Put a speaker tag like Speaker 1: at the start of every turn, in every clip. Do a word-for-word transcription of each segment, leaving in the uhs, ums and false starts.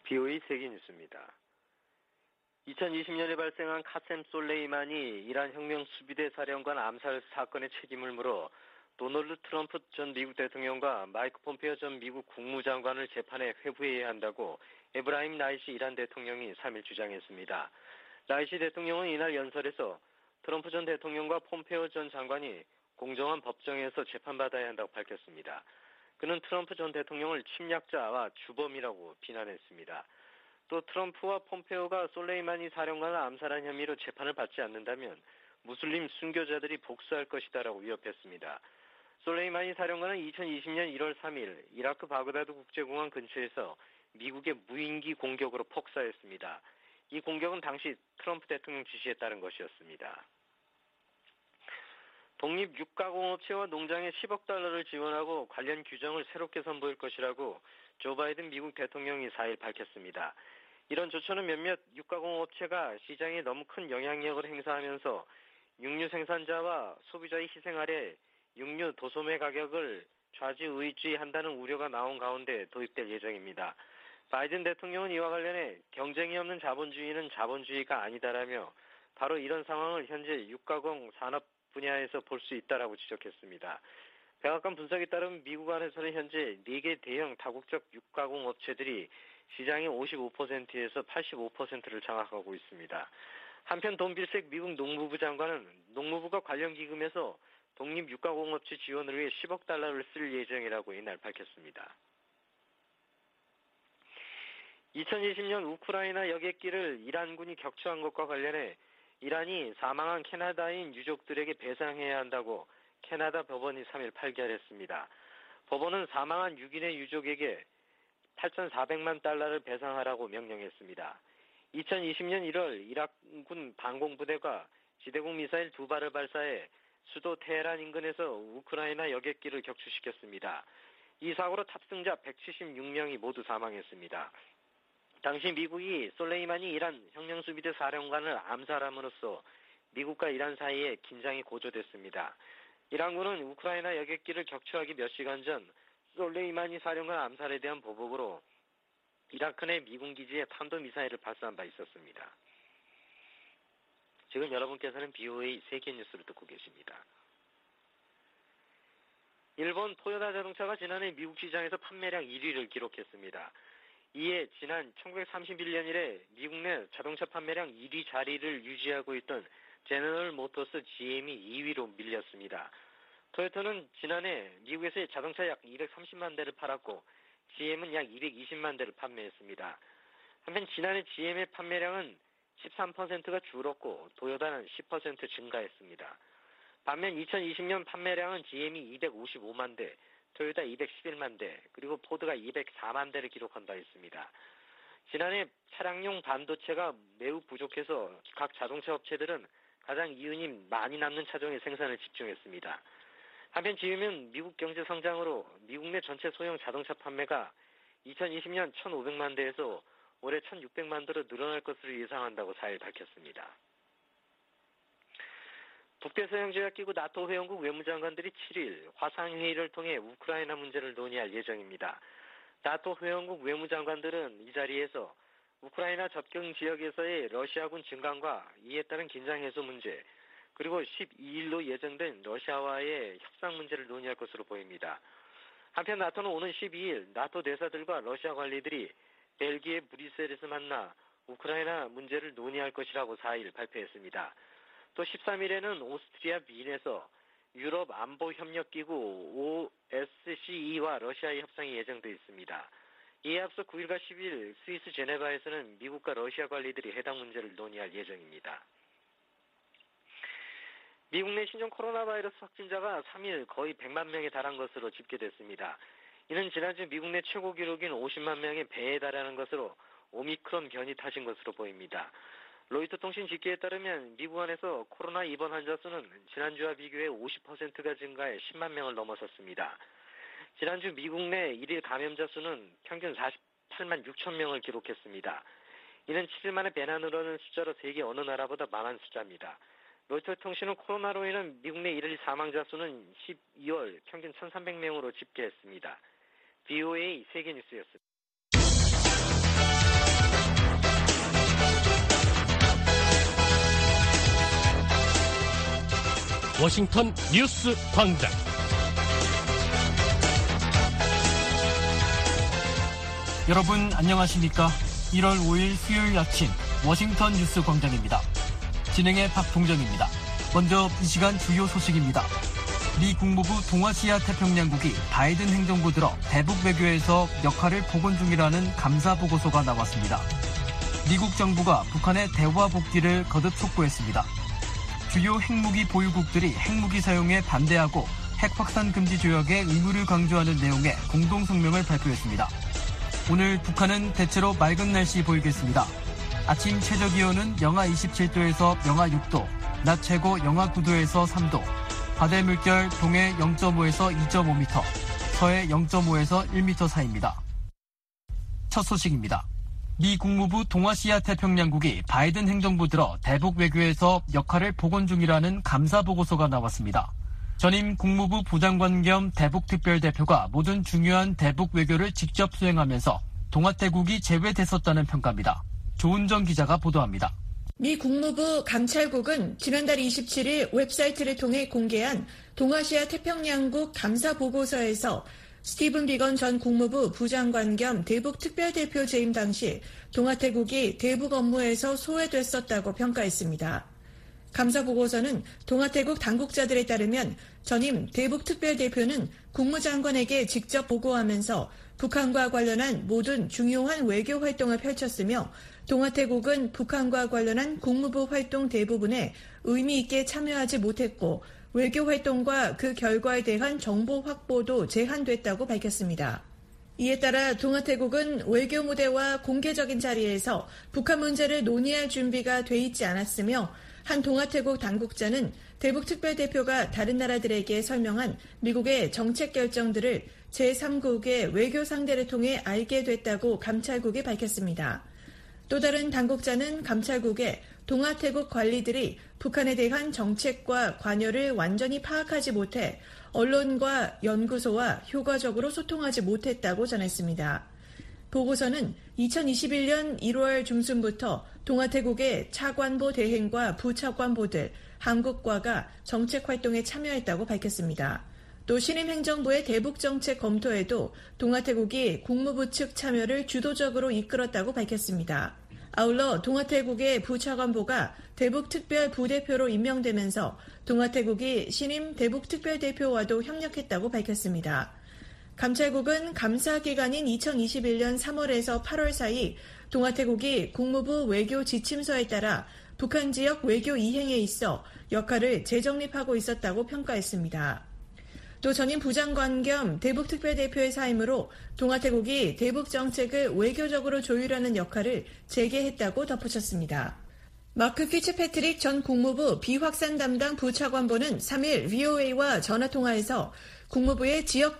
Speaker 1: 비오이 세계뉴스입니다. 이천이십 년에 발생한 카셈 솔레이마니 이란 혁명수비대 사령관 암살 사건의 책임을 물어 도널드 트럼프 전 미국 대통령과 마이크 폼페이오 전 미국 국무장관을 재판에 회부해야 한다고 에브라임 라이시 이란 대통령이 삼 일 주장했습니다. 라이시 대통령은 이날 연설에서 트럼프 전 대통령과 폼페이오 전 장관이 공정한 법정에서 재판받아야 한다고 밝혔습니다. 그는 트럼프 전 대통령을 침략자와 주범이라고 비난했습니다. 또 트럼프와 폼페이오가 솔레이마니 사령관을 암살한 혐의로 재판을 받지 않는다면 무슬림 순교자들이 복수할 것이다라고 위협했습니다. 솔레이마니 사령관은 이천이십 년 일월 삼 일 이라크 바그다드 국제공항 근처에서 미국의 무인기 공격으로 폭사했습니다. 이 공격은 당시 트럼프 대통령 지시에 따른 것이었습니다. 독립유가공업체와 농장에 십억 달러를 지원하고 관련 규정을 새롭게 선보일 것이라고 조 바이든 미국 대통령이 사 일 밝혔습니다. 이런 조처는 몇몇 유가공업체가 시장에 너무 큰 영향력을 행사하면서 육류 생산자와 소비자의 희생 아래 육류 도소매 가격을 좌지우지한다는 우려가 나온 가운데 도입될 예정입니다. 바이든 대통령은 이와 관련해 경쟁이 없는 자본주의는 자본주의가 아니다라며 바로 이런 상황을 현재 육가공 산업 분야에서 볼 수 있다라고 지적했습니다. 백악관 분석에 따르면 미국 안에서는 현재 네 개 대형 다국적 육가공 업체들이 시장의 오십오 퍼센트에서 팔십오 퍼센트를 장악하고 있습니다. 한편 돈 빌색 미국 농무부 장관은 농무부가 관련 기금에서 독립 육가공업체 지원을 위해 십억 달러를 쓸 예정이라고 이날 밝혔습니다. 이천이십 년 우크라이나 여객기를 이란군이 격추한 것과 관련해 이란이 사망한 캐나다인 유족들에게 배상해야 한다고 캐나다 법원이 삼 일 판결했습니다. 법원은 사망한 육 인의 유족에게 팔천사백만 달러를 배상하라고 명령했습니다. 이천이십 년 일월 이라크군 방공부대가 지대공 미사일 두 발을 발사해 수도 테헤란 인근에서 우크라이나 여객기를 격추시켰습니다. 이 사고로 탑승자 백칠십육 명이 모두 사망했습니다. 당시 미국이 솔레이마니 이란 혁명수비대 사령관을 암살함으로써 미국과 이란 사이에 긴장이 고조됐습니다. 이란군은 우크라이나 여객기를 격추하기 몇 시간 전 솔레이마니 사령관 암살에 대한 보복으로 이라크 내 미군 기지에 탄도미사일을 발사한 바 있었습니다. 지금 여러분께서는 비오에이 세계뉴스를 듣고 계십니다. 일본 토요타 자동차가 지난해 미국 시장에서 판매량 일 위를 기록했습니다. 이에 지난 천구백삼십일 년 이래 미국 내 자동차 판매량 일 위 자리를 유지하고 있던 제너럴 모터스 지엠이 이 위로 밀렸습니다. 토요타는 지난해 미국에서 자동차 약 이백삼십만 대를 팔았고 지엠은 약 이백이십만 대를 판매했습니다. 한편 지난해 지엠의 판매량은 십삼 퍼센트가 줄었고 토요타는 십 퍼센트 증가했습니다. 반면 이천이십 년 판매량은 지엠이 이백오십오만 대, 토요타 이백십일만 대, 그리고 포드가 이백사만 대를 기록한 바 있습니다. 지난해 차량용 반도체가 매우 부족해서 각 자동차 업체들은 가장 이윤이 많이 남는 차종의 생산을 집중했습니다. 한편 지엠은 미국 경제 성장으로 미국 내 전체 소형 자동차 판매가 이천이십 년 천오백만 대에서 올해 천육백만 대로 늘어날 것으로 예상한다고 사 일 밝혔습니다. 북대서양조약기구 나토 회원국 외무장관들이 칠 일 화상회의를 통해 우크라이나 문제를 논의할 예정입니다. 나토 회원국 외무장관들은 이 자리에서 우크라이나 접경 지역에서의 러시아군 증강과 이에 따른 긴장 해소 문제, 그리고 십이 일로 예정된 러시아와의 협상 문제를 논의할 것으로 보입니다. 한편 나토는 오는 십이 일 나토 대사들과 러시아 관리들이 벨기에 브뤼셀에서 만나 우크라이나 문제를 논의할 것이라고 사 일 발표했습니다. 또 십삼 일에는 오스트리아 빈에서 유럽 안보협력기구 오에스시이와 러시아의 협상이 예정돼 있습니다. 이에 앞서 구 일과 십 일 스위스 제네바에서는 미국과 러시아 관리들이 해당 문제를 논의할 예정입니다. 미국 내 신종 코로나 바이러스 확진자가 삼 일 거의 백만 명에 달한 것으로 집계됐습니다. 이는 지난주 미국 내 최고 기록인 오십만 명의 배에 달하는 것으로 오미크론 변이 탓인 것으로 보입니다. 로이터 통신 집계에 따르면 미국 안에서 코로나 입원 환자 수는 지난주와 비교해 오십 퍼센트가 증가해 십만 명을 넘어섰습니다. 지난주 미국 내 일일 감염자 수는 평균 사십팔만 육천 명을 기록했습니다. 이는 칠 일 만에 배나 늘어나는 숫자로 세계 어느 나라보다 많은 숫자입니다. 로이터 통신은 코로나로 인한 미국 내 일일 사망자 수는 십이월 평균 천삼백 명으로 집계했습니다. 비오에이 세계뉴스였습니다.
Speaker 2: 워싱턴 뉴스 광장.
Speaker 3: 여러분 안녕하십니까? 일월 오일 수요일 아침 워싱턴 뉴스 광장입니다. 진행의 박동정입니다. 먼저 이 시간 주요 소식입니다. 미 국무부 동아시아 태평양국이 바이든 행정부 들어 대북 외교에서 역할을 복원 중이라는 감사 보고서가 나왔습니다. 미국 정부가 북한의 대화 복귀를 거듭 촉구했습니다. 주요 핵무기 보유국들이 핵무기 사용에 반대하고 핵 확산 금지 조약의 의무를 강조하는 내용의 공동 성명을 발표했습니다. 오늘 북한은 대체로 맑은 날씨 보이겠습니다. 아침 최저 기온은 영하 이십칠 도에서 영하 육 도, 낮 최고 영하 구 도에서 삼 도, 바다의 물결 동해 영 점 오에서 이 점 오 미터, 서해 영 점 오에서 일 미터 사이입니다. 첫 소식입니다. 미 국무부 동아시아 태평양국이 바이든 행정부 들어 대북 외교에서 역할을 복원 중이라는 감사 보고서가 나왔습니다. 전임 국무부 부장관 겸 대북특별대표가 모든 중요한 대북 외교를 직접 수행하면서 동아태국이 제외됐었다는 평가입니다. 조은정 기자가 보도합니다.
Speaker 4: 미 국무부 감찰국은 지난달 이십칠일 웹사이트를 통해 공개한 동아시아 태평양국 감사 보고서에서 스티븐 비건 전 국무부 부장관 겸 대북특별대표 재임 당시 동아태국이 대북 업무에서 소외됐었다고 평가했습니다. 감사 보고서는 동아태국 당국자들에 따르면 전임 대북특별대표는 국무장관에게 직접 보고하면서 북한과 관련한 모든 중요한 외교 활동을 펼쳤으며 동아태국은 북한과 관련한 국무부 활동 대부분에 의미 있게 참여하지 못했고 외교 활동과 그 결과에 대한 정보 확보도 제한됐다고 밝혔습니다. 이에 따라 동아태국은 외교 무대와 공개적인 자리에서 북한 문제를 논의할 준비가 돼 있지 않았으며 한 동아태국 당국자는 대북특별대표가 다른 나라들에게 설명한 미국의 정책 결정들을 제삼국의 외교 상대를 통해 알게 됐다고 감찰국이 밝혔습니다. 또 다른 당국자는 감찰국에 동아태국 관리들이 북한에 대한 정책과 관여를 완전히 파악하지 못해 언론과 연구소와 효과적으로 소통하지 못했다고 전했습니다. 보고서는 이천이십일년 일월 중순부터 동아태국의 차관보 대행과 부차관보들, 한국과가 정책활동에 참여했다고 밝혔습니다. 또 신임 행정부의 대북정책 검토에도 동아태국이 국무부 측 참여를 주도적으로 이끌었다고 밝혔습니다. 아울러 동아태국의 부차관보가 대북특별부대표로 임명되면서 동아태국이 신임 대북특별대표와도 협력했다고 밝혔습니다. 감찰국은 감사 기간인 이천이십일년 삼월에서 팔월 사이 동아태국이 국무부 외교 지침서에 따라 북한 지역 외교 이행에 있어 역할을 재정립하고 있었다고 평가했습니다. 또 전임 부장관 겸 대북특별대표의 사임으로 동아태국이 대북정책을 외교적으로 조율하는 역할을 재개했다고 덧붙였습니다. 마크 피츠패트릭 전 국무부 비확산 담당 부차관보는 삼일 브이오에이와 전화통화에서 국무부의 지역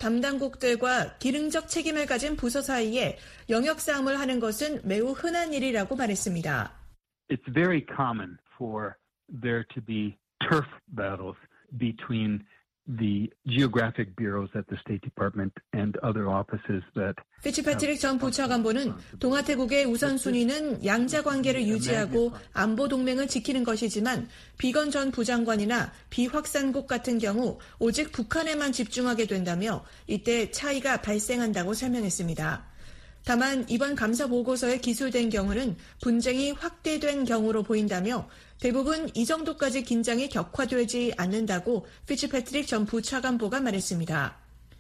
Speaker 4: 담당국들과 기능적 책임을 가진 부서 사이에 영역 싸움을 하는 것은 매우 흔한 일이라고 말했습니다.
Speaker 5: It's very common for there to be turf battles between the geographic bureaus at the State Department and other offices that
Speaker 4: 피츠패트릭 전 부차관보는 동아태국의 우선순위는 양자 관계를 유지하고 안보 동맹을 지키는 것이지만 비건 전 부장관이나 비확산국 같은 경우 오직 북한에만 집중하게 된다며 이때 차이가 발생한다고 설명했습니다. 다만 이번 감사 보고서에 기술된 경우는 분쟁이 확대된 경우로 보인다며 대부분 이 정도까지 긴장이 격화되지 않는다고 피츠패트릭 전 부차관보가 말했습니다.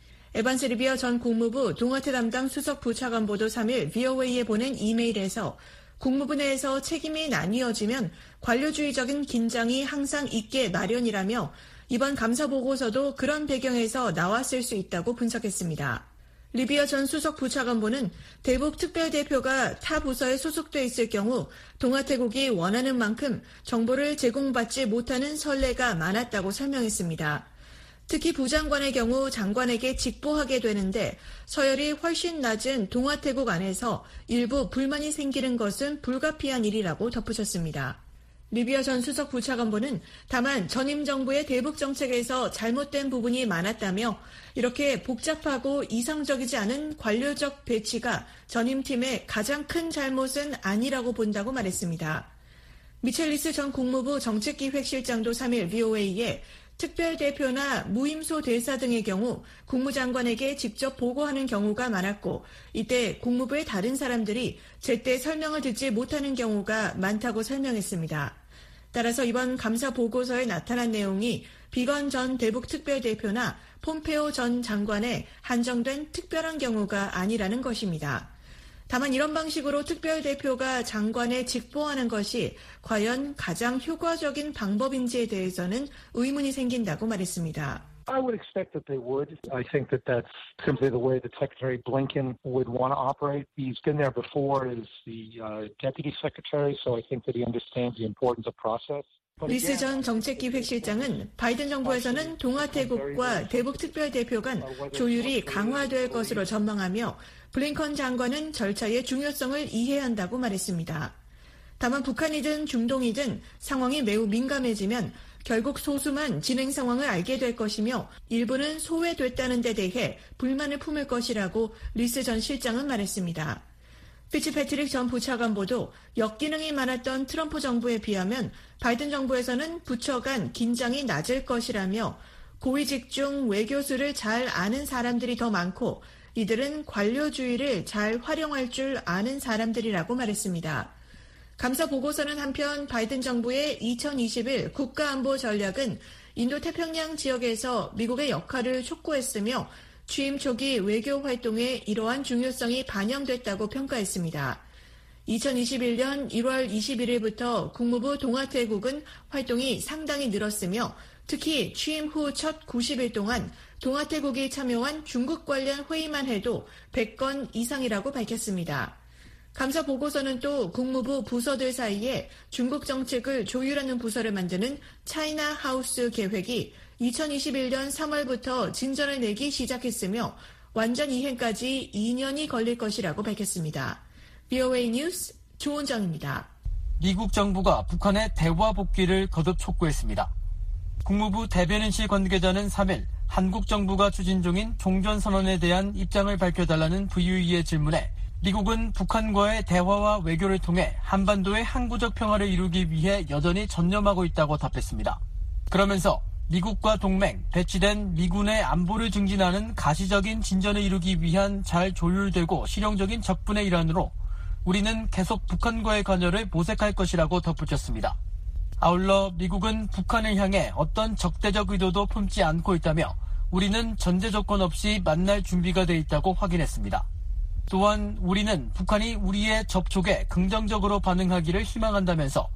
Speaker 4: 에반스 리비어 전 국무부 동아태 담당 수석 부차관보도 삼일 브이오에이에 보낸 이메일에서 국무부 내에서 책임이 나뉘어지면 관료주의적인 긴장이 항상 있게 마련이라며 이번 감사 보고서도 그런 배경에서 나왔을 수 있다고 분석했습니다. 리비어 전 수석 부차관보는 대북 특별대표가 타 부서에 소속돼 있을 경우 동아태국이 원하는 만큼 정보를 제공받지 못하는 선례가 많았다고 설명했습니다. 특히 부장관의 경우 장관에게 직보하게 되는데 서열이 훨씬 낮은 동아태국 안에서 일부 불만이 생기는 것은 불가피한 일이라고 덧붙였습니다. 리비어 전 수석 부차관보는 다만 전임 정부의 대북 정책에서 잘못된 부분이 많았다며 이렇게 복잡하고 이상적이지 않은 관료적 배치가 전임 팀의 가장 큰 잘못은 아니라고 본다고 말했습니다. 미첼리스 전 국무부 정책기획실장도 삼일 브이오에이에 특별대표나 무임소 대사 등의 경우 국무장관에게 직접 보고하는 경우가 많았고 이때 국무부의 다른 사람들이 제때 설명을 듣지 못하는 경우가 많다고 설명했습니다. 따라서 이번 감사 보고서에 나타난 내용이 비건 전 대북 특별대표나 폼페오 전 장관에 한정된 특별한 경우가 아니라는 것입니다. 다만 이런 방식으로 특별대표가 장관에 직보하는 것이 과연 가장 효과적인 방법인지에 대해서는 의문이 생긴다고 말했습니다.
Speaker 6: I would expect that they would. I think that that's simply the way that Secretary Blinken would want to operate. He's been there before as the uh, deputy secretary, so I think that he understands the importance of process.
Speaker 4: 리스 전 정책기획실장은 바이든 정부에서는 동아태국과 대북특별대표 간 조율이 강화될 것으로 전망하며 블링컨 장관은 절차의 중요성을 이해한다고 말했습니다. 다만 북한이든 중동이든 상황이 매우 민감해지면 결국 소수만 진행 상황을 알게 될 것이며 일부는 소외됐다는 데 대해 불만을 품을 것이라고 리스 전 실장은 말했습니다. 피츠패트릭 전 부차관보도 역기능이 많았던 트럼프 정부에 비하면 바이든 정부에서는 부처 간 긴장이 낮을 것이라며 고위직 중 외교수를 잘 아는 사람들이 더 많고 이들은 관료주의를 잘 활용할 줄 아는 사람들이라고 말했습니다. 감사 보고서는 한편 바이든 정부의 이천이십일 국가안보 전략은 인도태평양 지역에서 미국의 역할을 촉구했으며 취임 초기 외교 활동에 이러한 중요성이 반영됐다고 평가했습니다. 이천이십일 년 일월 이십일일부터 국무부 동아태국은 활동이 상당히 늘었으며 특히 취임 후 첫 구십 일 동안 동아태국이 참여한 중국 관련 회의만 해도 백 건 이상이라고 밝혔습니다. 감사 보고서는 또 국무부 부서들 사이에 중국 정책을 조율하는 부서를 만드는 차이나 하우스 계획이 이천이십일 년 삼월부터 진전을 내기 시작했으며 완전 이행까지 이 년이 걸릴 것이라고 밝혔습니다. 브이오에이 뉴스 조은정입니다.
Speaker 3: 미국 정부가 북한의 대화 복귀를 거듭 촉구했습니다. 국무부 대변인실 관계자는 삼 일 한국 정부가 추진 중인 종전선언에 대한 입장을 밝혀달라는 브이오이의 질문에 미국은 북한과의 대화와 외교를 통해 한반도의 항구적 평화를 이루기 위해 여전히 전념하고 있다고 답했습니다. 그러면서 미국과 동맹, 배치된 미군의 안보를 증진하는 가시적인 진전을 이루기 위한 잘 조율되고 실용적인 적분의 일환으로 우리는 계속 북한과의 관여를 모색할 것이라고 덧붙였습니다. 아울러 미국은 북한을 향해 어떤 적대적 의도도 품지 않고 있다며 우리는 전제 조건 없이 만날 준비가 돼 있다고 확인했습니다. 또한 우리는 북한이 우리의 접촉에 긍정적으로 반응하기를 희망한다면서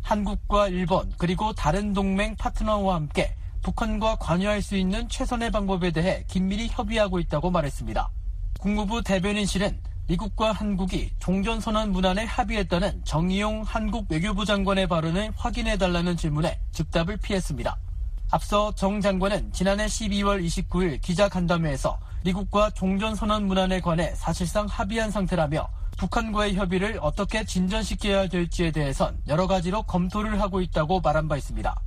Speaker 3: 한국과 일본 그리고 다른 동맹 파트너와 함께 북한과 관여할 수 있는 최선의 방법에 대해 긴밀히 협의하고 있다고 말했습니다. 국무부 대변인실은 미국과 한국이 종전선언 문안에 합의했다는 정의용 한국 외교부 장관의 발언을 확인해달라는 질문에 즉답을 피했습니다. 앞서 정 장관은 지난해 십이월 이십구일 기자간담회에서 미국과 종전선언 문안에 관해 사실상 합의한 상태라며 북한과의 협의를 어떻게 진전시켜야 될지에 대해선 여러 가지로 검토를 하고 있다고 말한 바 있습니다.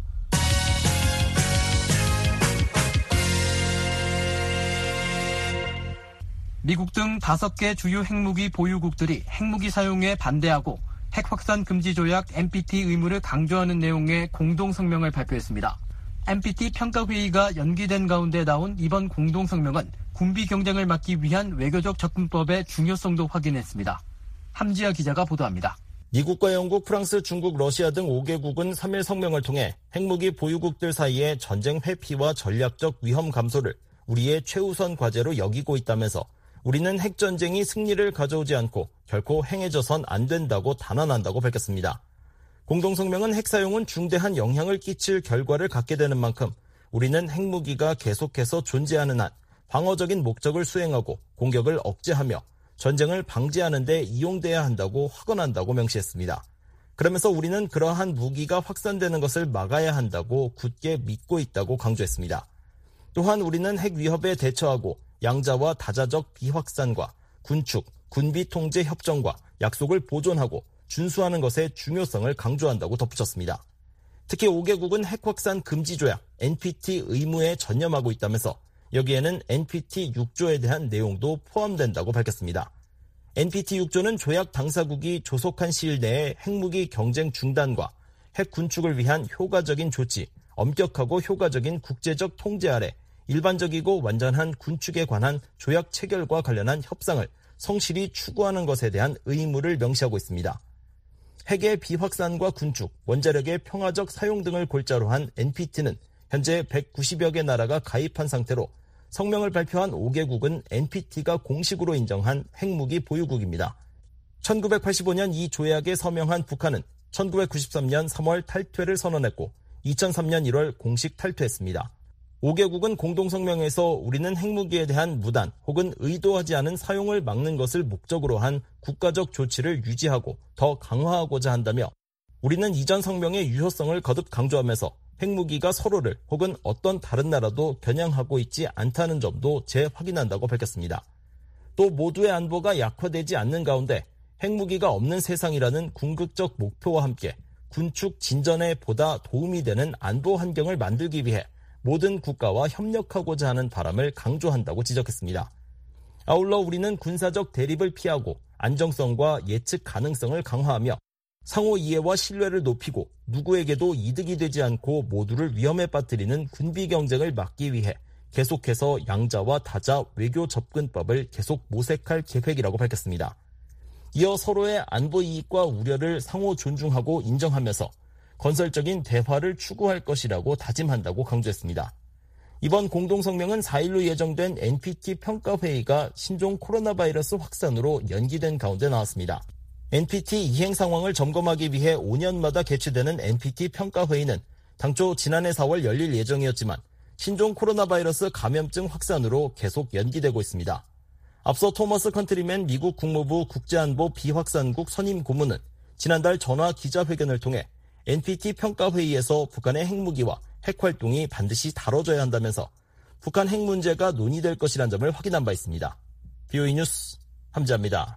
Speaker 3: 미국 등 다섯 개 주요 핵무기 보유국들이 핵무기 사용에 반대하고 핵 확산 금지 조약 엔피티 의무를 강조하는 내용의 공동성명을 발표했습니다. 엔피티 평가회의가 연기된 가운데 나온 이번 공동성명은 군비 경쟁을 막기 위한 외교적 접근법의 중요성도 확인했습니다. 함지아 기자가 보도합니다.
Speaker 7: 미국과 영국, 프랑스, 중국, 러시아 등 오 개국은 삼 일 성명을 통해 핵무기 보유국들 사이의 전쟁 회피와 전략적 위험 감소를 우리의 최우선 과제로 여기고 있다면서 우리는 핵전쟁이 승리를 가져오지 않고 결코 행해져선 안 된다고 단언한다고 밝혔습니다. 공동성명은 핵 사용은 중대한 영향을 끼칠 결과를 갖게 되는 만큼 우리는 핵무기가 계속해서 존재하는 한 방어적인 목적을 수행하고 공격을 억제하며 전쟁을 방지하는 데 이용돼야 한다고 확언한다고 명시했습니다. 그러면서 우리는 그러한 무기가 확산되는 것을 막아야 한다고 굳게 믿고 있다고 강조했습니다. 또한 우리는 핵 위협에 대처하고 양자와 다자적 비확산과 군축, 군비 통제 협정과 약속을 보존하고 준수하는 것의 중요성을 강조한다고 덧붙였습니다. 특히 오 개국은 핵 확산 금지 조약 엔피티 의무에 전념하고 있다면서 여기에는 엔피티 육 조에 대한 내용도 포함된다고 밝혔습니다. 엔피티 육 조는 조약 당사국이 조속한 시일 내에 핵무기 경쟁 중단과 핵 군축을 위한 효과적인 조치, 엄격하고 효과적인 국제적 통제 아래 일반적이고 완전한 군축에 관한 조약 체결과 관련한 협상을 성실히 추구하는 것에 대한 의무를 명시하고 있습니다. 핵의 비확산과 군축, 원자력의 평화적 사용 등을 골자로 한 엔피티는 현재 백구십여 개 나라가 가입한 상태로 성명을 발표한 오 개국은 엔피티가 공식으로 인정한 핵무기 보유국입니다. 천구백팔십오 년 이 조약에 서명한 북한은 천구백구십삼 년 삼월 탈퇴를 선언했고 이천삼 년 일월 공식 탈퇴했습니다. 오 개국은 공동성명에서 우리는 핵무기에 대한 무단 혹은 의도하지 않은 사용을 막는 것을 목적으로 한 국가적 조치를 유지하고 더 강화하고자 한다며 우리는 이전 성명의 유효성을 거듭 강조하면서 핵무기가 서로를 혹은 어떤 다른 나라도 겨냥하고 있지 않다는 점도 재확인한다고 밝혔습니다. 또 모두의 안보가 약화되지 않는 가운데 핵무기가 없는 세상이라는 궁극적 목표와 함께 군축 진전에 보다 도움이 되는 안보 환경을 만들기 위해 모든 국가와 협력하고자 하는 바람을 강조한다고 지적했습니다. 아울러 우리는 군사적 대립을 피하고 안정성과 예측 가능성을 강화하며 상호 이해와 신뢰를 높이고 누구에게도 이득이 되지 않고 모두를 위험에 빠뜨리는 군비 경쟁을 막기 위해 계속해서 양자와 다자 외교 접근법을 계속 모색할 계획이라고 밝혔습니다. 이어 서로의 안보 이익과 우려를 상호 존중하고 인정하면서 건설적인 대화를 추구할 것이라고 다짐한다고 강조했습니다. 이번 공동성명은 사 일로 예정된 엔피티 평가회의가 신종 코로나 바이러스 확산으로 연기된 가운데 나왔습니다. 엔피티 이행 상황을 점검하기 위해 오 년마다 개최되는 엔피티 평가회의는 당초 지난해 사월 열릴 예정이었지만 신종 코로나 바이러스 감염증 확산으로 계속 연기되고 있습니다. 앞서 토머스 컨트리맨 미국 국무부 국제안보 비확산국 선임 고문은 지난달 전화 기자회견을 통해 엔피티 평가회의에서 북한의 핵무기와 핵활동이 반드시 다뤄져야 한다면서 북한 핵 문제가 논의될 것이란 점을 확인한 바 있습니다. 비오이 뉴스 함지아입니다.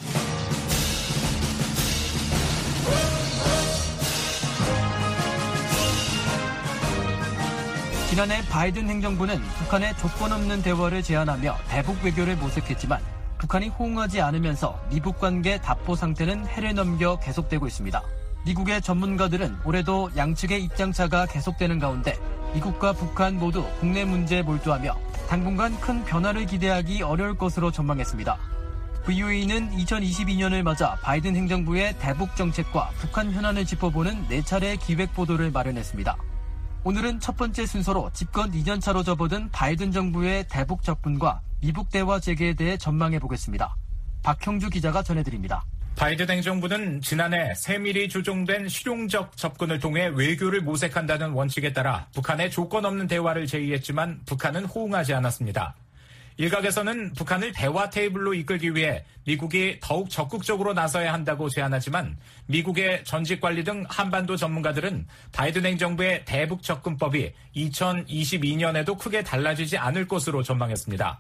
Speaker 3: 지난해 바이든 행정부는 북한의 조건 없는 대화를 제안하며 대북 외교를 모색했지만 북한이 호응하지 않으면서 미북 관계 답보 상태는 해를 넘겨 계속되고 있습니다. 미국의 전문가들은 올해도 양측의 입장차가 계속되는 가운데 미국과 북한 모두 국내 문제에 몰두하며 당분간 큰 변화를 기대하기 어려울 것으로 전망했습니다. 브이오에이는 이천이십이 년을 맞아 바이든 행정부의 대북 정책과 북한 현안을 짚어보는 네 차례의 기획 보도를 마련했습니다. 오늘은 첫 번째 순서로 집권 이 년 차로 접어든 바이든 정부의 대북 접근과 미북 대화 재개에 대해 전망해보겠습니다. 박형주 기자가 전해드립니다.
Speaker 8: 바이든 행정부는 지난해 세밀히 조정된 실용적 접근을 통해 외교를 모색한다는 원칙에 따라 북한의 조건 없는 대화를 제의했지만 북한은 호응하지 않았습니다. 일각에서는 북한을 대화 테이블로 이끌기 위해 미국이 더욱 적극적으로 나서야 한다고 제안하지만 미국의 전직 관리 등 한반도 전문가들은 바이든 행정부의 대북 접근법이 이천이십이 년에도 크게 달라지지 않을 것으로 전망했습니다.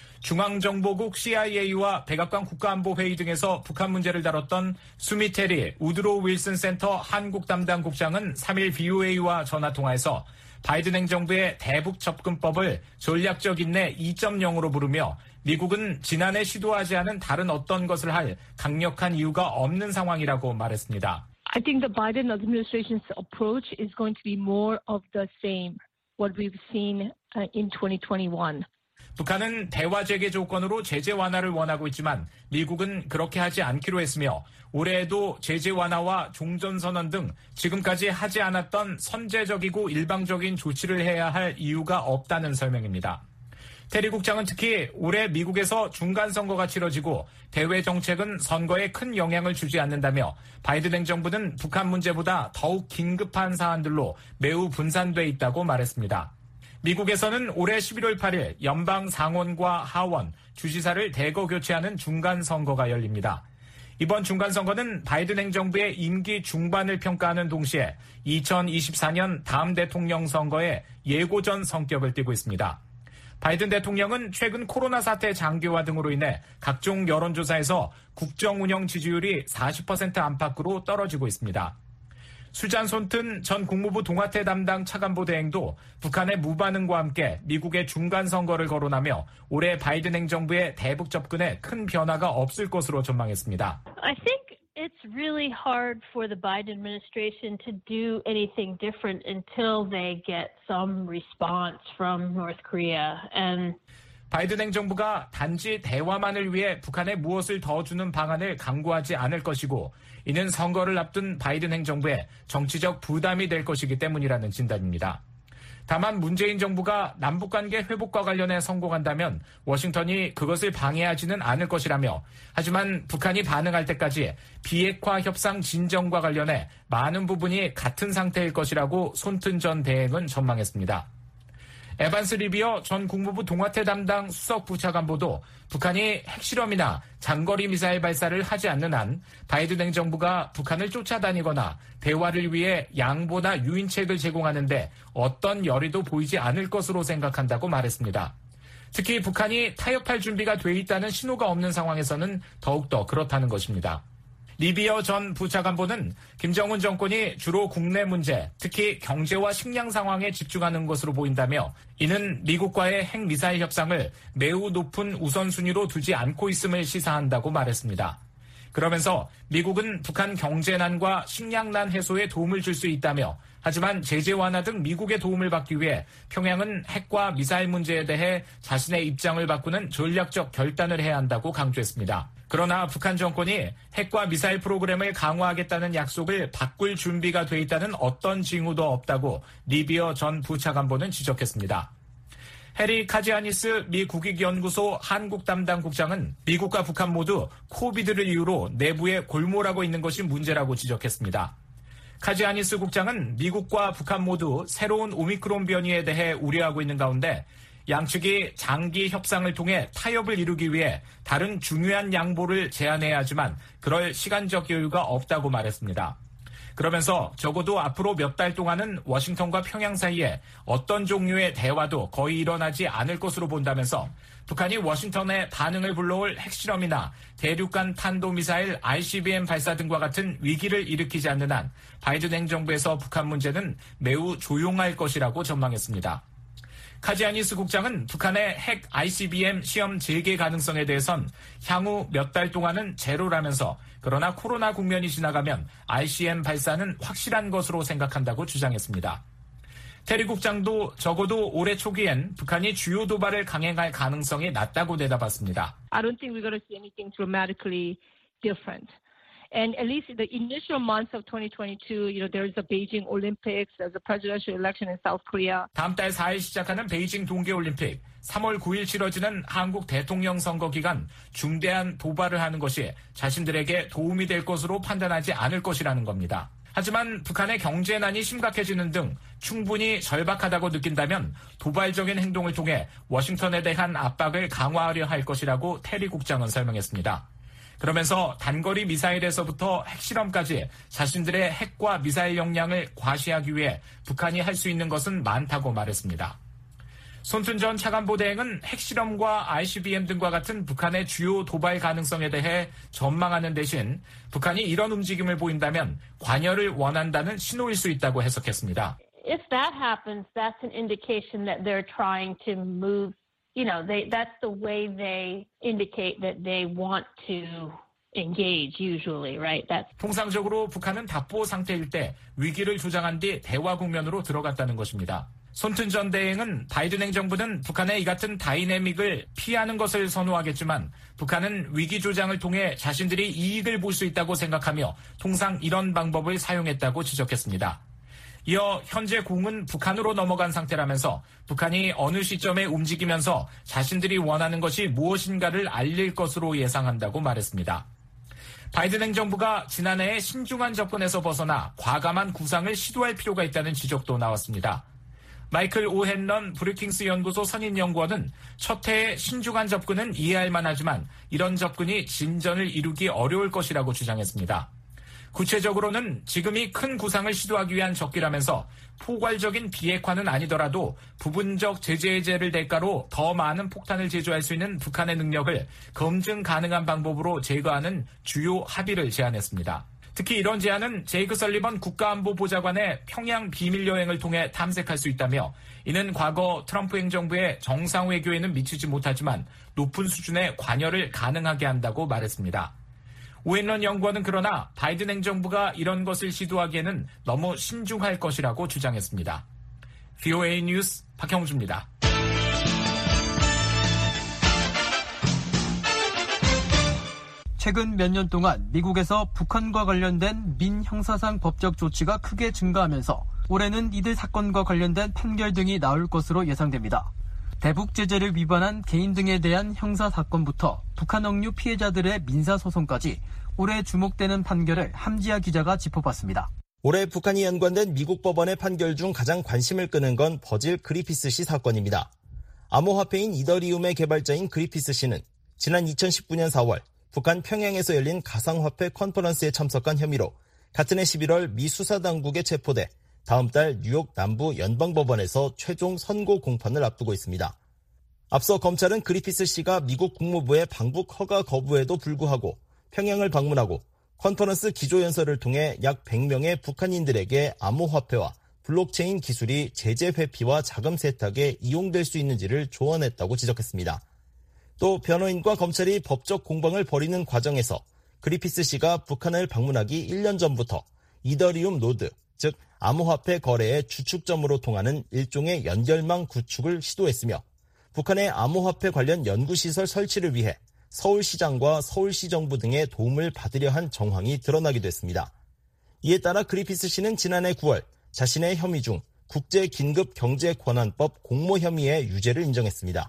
Speaker 8: 중앙정보국 씨아이에이와 백악관 국가안보회의 등에서 북한 문제를 다뤘던 수미테리 우드로 윌슨 센터 한국 담당 국장은 삼 일 비오에이와 전화통화에서 바이든 행정부의 대북 접근법을 전략적 인내 이 점 영으로 부르며 미국은 지난해 시도하지 않은 다른 어떤 것을 할 강력한 이유가 없는 상황이라고 말했습니다.
Speaker 9: I think the Biden administration's approach is going to be more of the same, what we've seen in twenty twenty-one.
Speaker 8: 북한은 대화 재개 조건으로 제재 완화를 원하고 있지만 미국은 그렇게 하지 않기로 했으며 올해에도 제재 완화와 종전선언 등 지금까지 하지 않았던 선제적이고 일방적인 조치를 해야 할 이유가 없다는 설명입니다. 테리 국장은 특히 올해 미국에서 중간선거가 치러지고 대외 정책은 선거에 큰 영향을 주지 않는다며 바이든 행정부는 북한 문제보다 더욱 긴급한 사안들로 매우 분산돼 있다고 말했습니다. 미국에서는 올해 십일월 팔일 연방 상원과 하원, 주지사를 대거 교체하는 중간선거가 열립니다. 이번 중간선거는 바이든 행정부의 임기 중반을 평가하는 동시에 이천이십사 년 다음 대통령 선거의 예고전 성격을 띠고 있습니다. 바이든 대통령은 최근 코로나 사태 장기화 등으로 인해 각종 여론조사에서 국정운영 지지율이 사십 퍼센트 안팎으로 떨어지고 있습니다. 수잔 손튼 전 국무부 동아태 담당 차관보 대행도 북한의 무반응과 함께 미국의 중간선거를 거론하며 올해 바이든 행정부의 대북 접근에 큰 변화가 없을 것으로 전망했습니다.
Speaker 9: I think it's really hard for the Biden administration to do anything different until they get some response from North Korea. And
Speaker 8: 바이든 행정부가 단지 대화만을 위해 북한에 무엇을 더 주는 방안을 강구하지 않을 것이고 이는 선거를 앞둔 바이든 행정부에 정치적 부담이 될 것이기 때문이라는 진단입니다. 다만 문재인 정부가 남북관계 회복과 관련해 성공한다면 워싱턴이 그것을 방해하지는 않을 것이라며 하지만 북한이 반응할 때까지 비핵화 협상 진정과 관련해 많은 부분이 같은 상태일 것이라고 손튼 전 대행은 전망했습니다. 에반스 리비어 전 국무부 동아태 담당 수석 부차관보도 북한이 핵실험이나 장거리 미사일 발사를 하지 않는 한 바이든 행정부가 북한을 쫓아다니거나 대화를 위해 양보나 유인책을 제공하는데 어떤 열의도 보이지 않을 것으로 생각한다고 말했습니다. 특히 북한이 타협할 준비가 돼 있다는 신호가 없는 상황에서는 더욱더 그렇다는 것입니다. 리비어 전 부차관보는 김정은 정권이 주로 국내 문제, 특히 경제와 식량 상황에 집중하는 것으로 보인다며 이는 미국과의 핵미사일 협상을 매우 높은 우선순위로 두지 않고 있음을 시사한다고 말했습니다. 그러면서 미국은 북한 경제난과 식량난 해소에 도움을 줄 수 있다며 하지만 제재 완화 등 미국의 도움을 받기 위해 평양은 핵과 미사일 문제에 대해 자신의 입장을 바꾸는 전략적 결단을 해야 한다고 강조했습니다. 그러나 북한 정권이 핵과 미사일 프로그램을 강화하겠다는 약속을 바꿀 준비가 돼 있다는 어떤 징후도 없다고 리비어 전 부차관보는 지적했습니다. 해리 카지아니스 미 국익연구소 한국 담당 국장은 미국과 북한 모두 코비드를 이유로 내부에 골몰하고 있는 것이 문제라고 지적했습니다. 카지아니스 국장은 미국과 북한 모두 새로운 오미크론 변이에 대해 우려하고 있는 가운데 양측이 장기 협상을 통해 타협을 이루기 위해 다른 중요한 양보를 제안해야 하지만 그럴 시간적 여유가 없다고 말했습니다. 그러면서 적어도 앞으로 몇 달 동안은 워싱턴과 평양 사이에 어떤 종류의 대화도 거의 일어나지 않을 것으로 본다면서 북한이 워싱턴의 반응을 불러올 핵실험이나 대륙간 탄도미사일 아이씨비엠 발사 등과 같은 위기를 일으키지 않는 한 바이든 행정부에서 북한 문제는 매우 조용할 것이라고 전망했습니다. 카지아니스 국장은 북한의 핵 아이씨비엠 시험 재개 가능성에 대해선 향후 몇 달 동안은 제로라면서 그러나 코로나 국면이 지나가면 아이씨비엠 발사는 확실한 것으로 생각한다고 주장했습니다. 테리 국장도 적어도 올해 초기엔 북한이 주요 도발을 강행할 가능성이 낮다고 대답했습니다.
Speaker 9: I don't think we're going to see anything dramatically different. And at least in the initial months of twenty twenty-two, you know, there's a Beijing Olympics, there's a presidential election in South Korea.
Speaker 8: 다음 달 사 일 시작하는 베이징 동계올림픽, 삼월 구일 치러지는 한국 대통령 선거 기간 중대한 도발을 하는 것이 자신들에게 도움이 될 것으로 판단하지 않을 것이라는 겁니다. 하지만 북한의 경제난이 심각해지는 등 충분히 절박하다고 느낀다면 도발적인 행동을 통해 워싱턴에 대한 압박을 강화하려 할 것이라고 테리 국장은 설명했습니다. 그러면서 단거리 미사일에서부터 핵실험까지 자신들의 핵과 미사일 역량을 과시하기 위해 북한이 할 수 있는 것은 많다고 말했습니다. 손튼 전 차관보 대행은 핵실험과 아이씨비엠 등과 같은 북한의 주요 도발 가능성에 대해 전망하는 대신 북한이 이런 움직임을 보인다면 관여를 원한다는 신호일 수 있다고 해석했습니다.
Speaker 9: If that happens, that's an indication that they're trying to move. You know, they, that's the way they indicate that they want to engage usually, right? That's...
Speaker 8: 통상적으로 북한은 답보 상태일 때 위기를 조장한 뒤 대화 국면으로 들어갔다는 것입니다. 손튼 전 대행은 바이든 행정부는 북한의 이 같은 다이내믹을 피하는 것을 선호하겠지만 북한은 위기 조장을 통해 자신들이 이익을 볼 수 있다고 생각하며 통상 이런 방법을 사용했다고 지적했습니다. 이어 현재 공은 북한으로 넘어간 상태라면서 북한이 어느 시점에 움직이면서 자신들이 원하는 것이 무엇인가를 알릴 것으로 예상한다고 말했습니다. 바이든 행정부가 지난해에 신중한 접근에서 벗어나 과감한 구상을 시도할 필요가 있다는 지적도 나왔습니다. 마이클 오헨런 브루킹스 연구소 선임연구원은 첫 해의 신중한 접근은 이해할 만하지만 이런 접근이 진전을 이루기 어려울 것이라고 주장했습니다. 구체적으로는 지금이 큰 구상을 시도하기 위한 적기라면서 포괄적인 비핵화는 아니더라도 부분적 제재 해제를 대가로 더 많은 폭탄을 제조할 수 있는 북한의 능력을 검증 가능한 방법으로 제거하는 주요 합의를 제안했습니다. 특히 이런 제안은 제이크 설리번 국가안보보좌관의 평양 비밀여행을 통해 탐색할 수 있다며 이는 과거 트럼프 행정부의 정상외교에는 미치지 못하지만 높은 수준의 관여를 가능하게 한다고 말했습니다. 오앤런 연구원은 그러나 바이든 행정부가 이런 것을 시도하기에는 너무 신중할 것이라고 주장했습니다. 브이오에이 뉴스 박형주입니다.
Speaker 3: 최근 몇 년 동안 미국에서 북한과 관련된 민형사상 법적 조치가 크게 증가하면서 올해는 이들 사건과 관련된 판결 등이 나올 것으로 예상됩니다. 대북 제재를 위반한 개인 등에 대한 형사사건부터 북한 억류 피해자들의 민사소송까지 올해 주목되는 판결을 함지아 기자가 짚어봤습니다.
Speaker 7: 올해 북한이 연관된 미국 법원의 판결 중 가장 관심을 끄는 건 버질 그리피스 씨 사건입니다. 암호화폐인 이더리움의 개발자인 그리피스 씨는 지난 이천십구 년 사월 북한 평양에서 열린 가상화폐 컨퍼런스에 참석한 혐의로 같은 해 십일월 미 수사당국에 체포돼 다음 달 뉴욕 남부 연방법원에서 최종 선고 공판을 앞두고 있습니다. 앞서 검찰은 그리피스 씨가 미국 국무부의 방북 허가 거부에도 불구하고 평양을 방문하고 컨퍼런스 기조연설을 통해 약 백 명의 북한인들에게 암호화폐와 블록체인 기술이 제재 회피와 자금 세탁에 이용될 수 있는지를 조언했다고 지적했습니다. 또 변호인과 검찰이 법적 공방을 벌이는 과정에서 그리피스 씨가 북한을 방문하기 일 년 전부터 이더리움 노드, 즉 암호화폐 거래의 주축점으로 통하는 일종의 연결망 구축을 시도했으며 북한의 암호화폐 관련 연구시설 설치를 위해 서울시장과 서울시정부 등의 도움을 받으려 한 정황이 드러나기도 했습니다. 이에 따라 그리피스 씨는 지난해 구월 자신의 혐의 중 국제긴급경제권한법 공모 혐의의 유죄를 인정했습니다.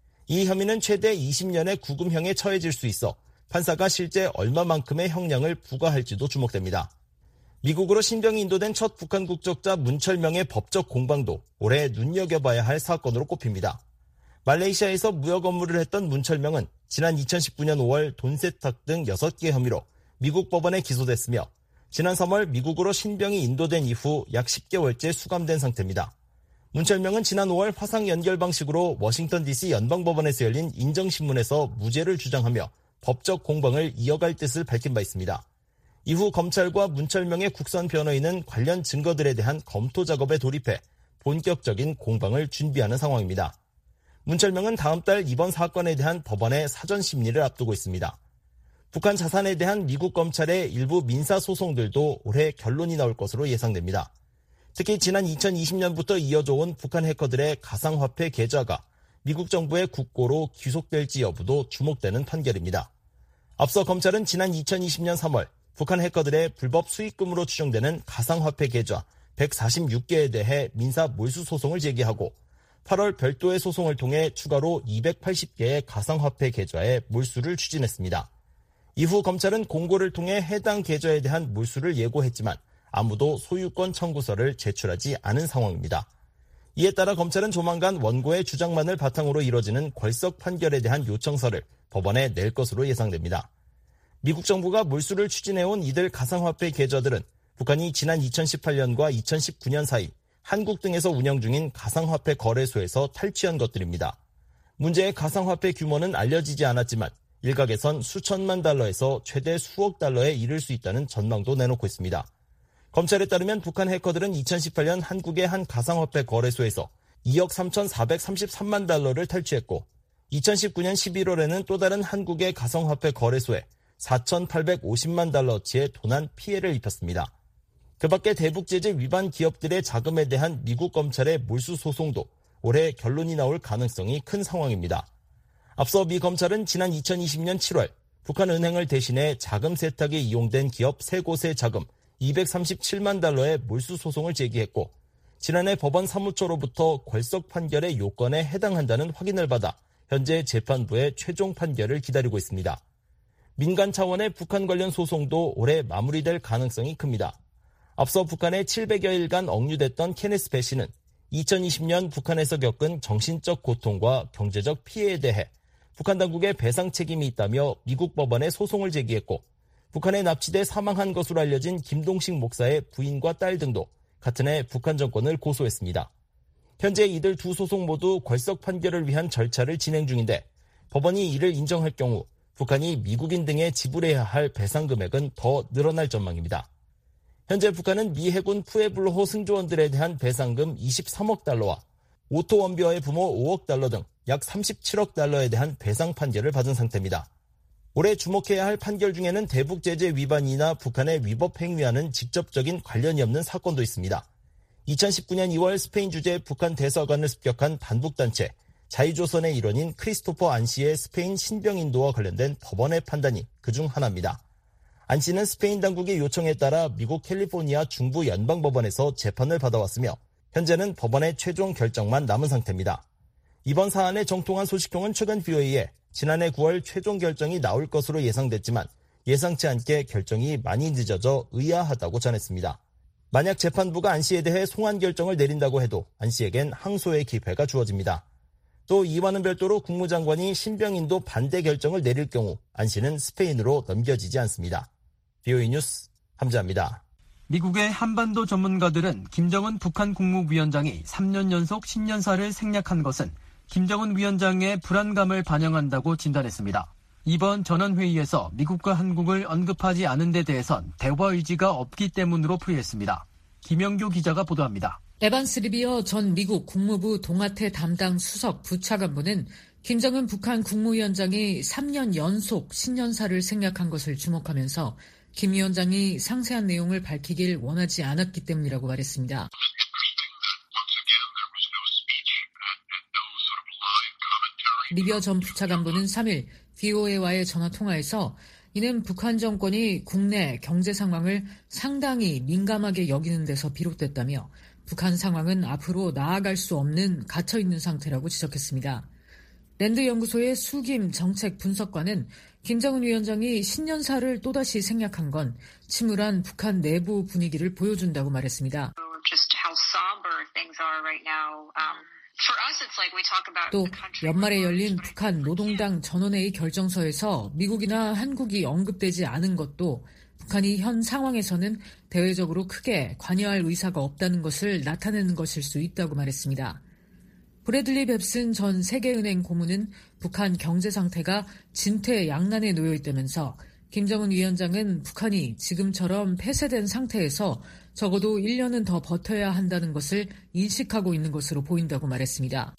Speaker 7: 이 혐의는 최대 이십 년의 구금형에 처해질 수 있어 판사가 실제 얼마만큼의 형량을 부과할지도 주목됩니다. 미국으로 신병이 인도된 첫 북한 국적자 문철명의 법적 공방도 올해 눈여겨봐야 할 사건으로 꼽힙니다. 말레이시아에서 무역 업무를 했던 문철명은 지난 이천십구 년 오월 돈 세탁 등 여섯 개 혐의로 미국 법원에 기소됐으며 지난 삼월 미국으로 신병이 인도된 이후 약 십 개월째 수감된 상태입니다. 문철명은 지난 오월 화상 연결 방식으로 워싱턴 디씨 연방법원에서 열린 인정신문에서 무죄를 주장하며 법적 공방을 이어갈 뜻을 밝힌 바 있습니다. 이후 검찰과 문철명의 국선 변호인은 관련 증거들에 대한 검토 작업에 돌입해 본격적인 공방을 준비하는 상황입니다. 문철명은 다음 달 이번 사건에 대한 법원의 사전 심리를 앞두고 있습니다. 북한 자산에 대한 미국 검찰의 일부 민사소송들도 올해 결론이 나올 것으로 예상됩니다. 특히 지난 이천이십 년부터 이어져 온 북한 해커들의 가상화폐 계좌가 미국 정부의 국고로 귀속될지 여부도 주목되는 판결입니다. 앞서 검찰은 지난 이천이십 년 삼월 북한 해커들의 불법 수익금으로 추정되는 가상화폐 계좌 백사십육 개에 대해 민사 몰수 소송을 제기하고 팔월 별도의 소송을 통해 추가로 이백팔십 개의 가상화폐 계좌에 몰수를 추진했습니다. 이후 검찰은 공고를 통해 해당 계좌에 대한 몰수를 예고했지만 아무도 소유권 청구서를 제출하지 않은 상황입니다. 이에 따라 검찰은 조만간 원고의 주장만을 바탕으로 이뤄지는 궐석 판결에 대한 요청서를 법원에 낼 것으로 예상됩니다. 미국 정부가 몰수를 추진해온 이들 가상화폐 계좌들은 북한이 지난 이천십팔 년과 이천십구 년 사이 한국 등에서 운영 중인 가상화폐 거래소에서 탈취한 것들입니다. 문제의 가상화폐 규모는 알려지지 않았지만 일각에선 수천만 달러에서 최대 수억 달러에 이를 수 있다는 전망도 내놓고 있습니다. 검찰에 따르면 북한 해커들은 이천십팔 년 한국의 한 가상화폐 거래소에서 이억 삼천사백삼십삼만 달러를 탈취했고 이천십구 년 십일월에는 또 다른 한국의 가상화폐 거래소에 사천팔백오십만 달러어치의 도난 피해를 입혔습니다. 그 밖에 대북제재 위반 기업들의 자금에 대한 미국 검찰의 몰수 소송도 올해 결론이 나올 가능성이 큰 상황입니다. 앞서 미 검찰은 지난 이천이십 년 칠월 북한 은행을 대신해 자금 세탁에 이용된 기업 세 곳의 자금 이백삼십칠만 달러의 몰수 소송을 제기했고 지난해 법원 사무처로부터 궐석 판결의 요건에 해당한다는 확인을 받아 현재 재판부의 최종 판결을 기다리고 있습니다. 민간 차원의 북한 관련 소송도 올해 마무리될 가능성이 큽니다. 앞서 북한에 칠백여 일간 억류됐던 케네스 배 씨는 이천이십 년 북한에서 겪은 정신적 고통과 경제적 피해에 대해 북한 당국의 배상 책임이 있다며 미국 법원에 소송을 제기했고 북한에 납치돼 사망한 것으로 알려진 김동식 목사의 부인과 딸 등도 같은 해 북한 정권을 고소했습니다. 현재 이들 두 소송 모두 궐석 판결을 위한 절차를 진행 중인데 법원이 이를 인정할 경우 북한이 미국인 등에 지불해야 할 배상 금액은 더 늘어날 전망입니다. 현재 북한은 미 해군 푸에블로 승조원들에 대한 배상금 이십삼억 달러와 오토 원비어의 부모 오억 달러 등 약 삼십칠억 달러에 대한 배상 판결을 받은 상태입니다. 올해 주목해야 할 판결 중에는 대북 제재 위반이나 북한의 위법 행위와는 직접적인 관련이 없는 사건도 있습니다. 이천십구 년 이월 스페인 주재 북한 대사관을 습격한 반북단체 자유조선의 일원인 크리스토퍼 안 씨의 스페인 신병인도와 관련된 법원의 판단이 그중 하나입니다. 안 씨는 스페인 당국의 요청에 따라 미국 캘리포니아 중부 연방법원에서 재판을 받아왔으며 현재는 법원의 최종 결정만 남은 상태입니다. 이번 사안의 정통한 소식통은 최근 브이오에이에 지난해 구월 최종 결정이 나올 것으로 예상됐지만 예상치 않게 결정이 많이 늦어져 의아하다고 전했습니다. 만약 재판부가 안 씨에 대해 송환 결정을 내린다고 해도 안 씨에겐 항소의 기회가 주어집니다. 또 이와는 별도로 국무장관이 신병인도 반대 결정을 내릴 경우 안 씨는 스페인으로 넘겨지지 않습니다. 브이오에이 뉴스 함자입니다.
Speaker 3: 미국의 한반도 전문가들은 김정은 북한 국무위원장이 삼 년 연속 신년사를 생략한 것은 김정은 위원장의 불안감을 반영한다고 진단했습니다. 이번 전원회의에서 미국과 한국을 언급하지 않은 데 대해선 대화 의지가 없기 때문으로 풀이했습니다. 김영교 기자가 보도합니다.
Speaker 10: 에반스 리비어 전 미국 국무부 동아태 담당 수석 부차관보는 김정은 북한 국무위원장이 삼 년 연속 신년사를 생략한 것을 주목하면서 김 위원장이 상세한 내용을 밝히길 원하지 않았기 때문이라고 말했습니다. 리비어 전 부차관보는 삼 일 브이오에이와의 전화통화에서 이는 북한 정권이 국내 경제 상황을 상당히 민감하게 여기는 데서 비롯됐다며 북한 상황은 앞으로 나아갈 수 없는 갇혀있는 상태라고 지적했습니다. 랜드 연구소의 수김 정책 분석관은 김정은 위원장이 신년사를 또다시 생략한 건 침울한 북한 내부 분위기를 보여준다고 말했습니다. 또 연말에 열린 북한 노동당 전원회의 결정서에서 미국이나 한국이 언급되지 않은 것도 북한이 현 상황에서는 대외적으로 크게 관여할 의사가 없다는 것을 나타내는 것일 수 있다고 말했습니다. 브래들리 뱁슨 전 세계은행 고문은 북한 경제 상태가 진퇴양난에 놓여 있다면서 김정은 위원장은 북한이 지금처럼 폐쇄된 상태에서 적어도 일 년은 더 버텨야 한다는 것을 인식하고 있는 것으로 보인다고 말했습니다.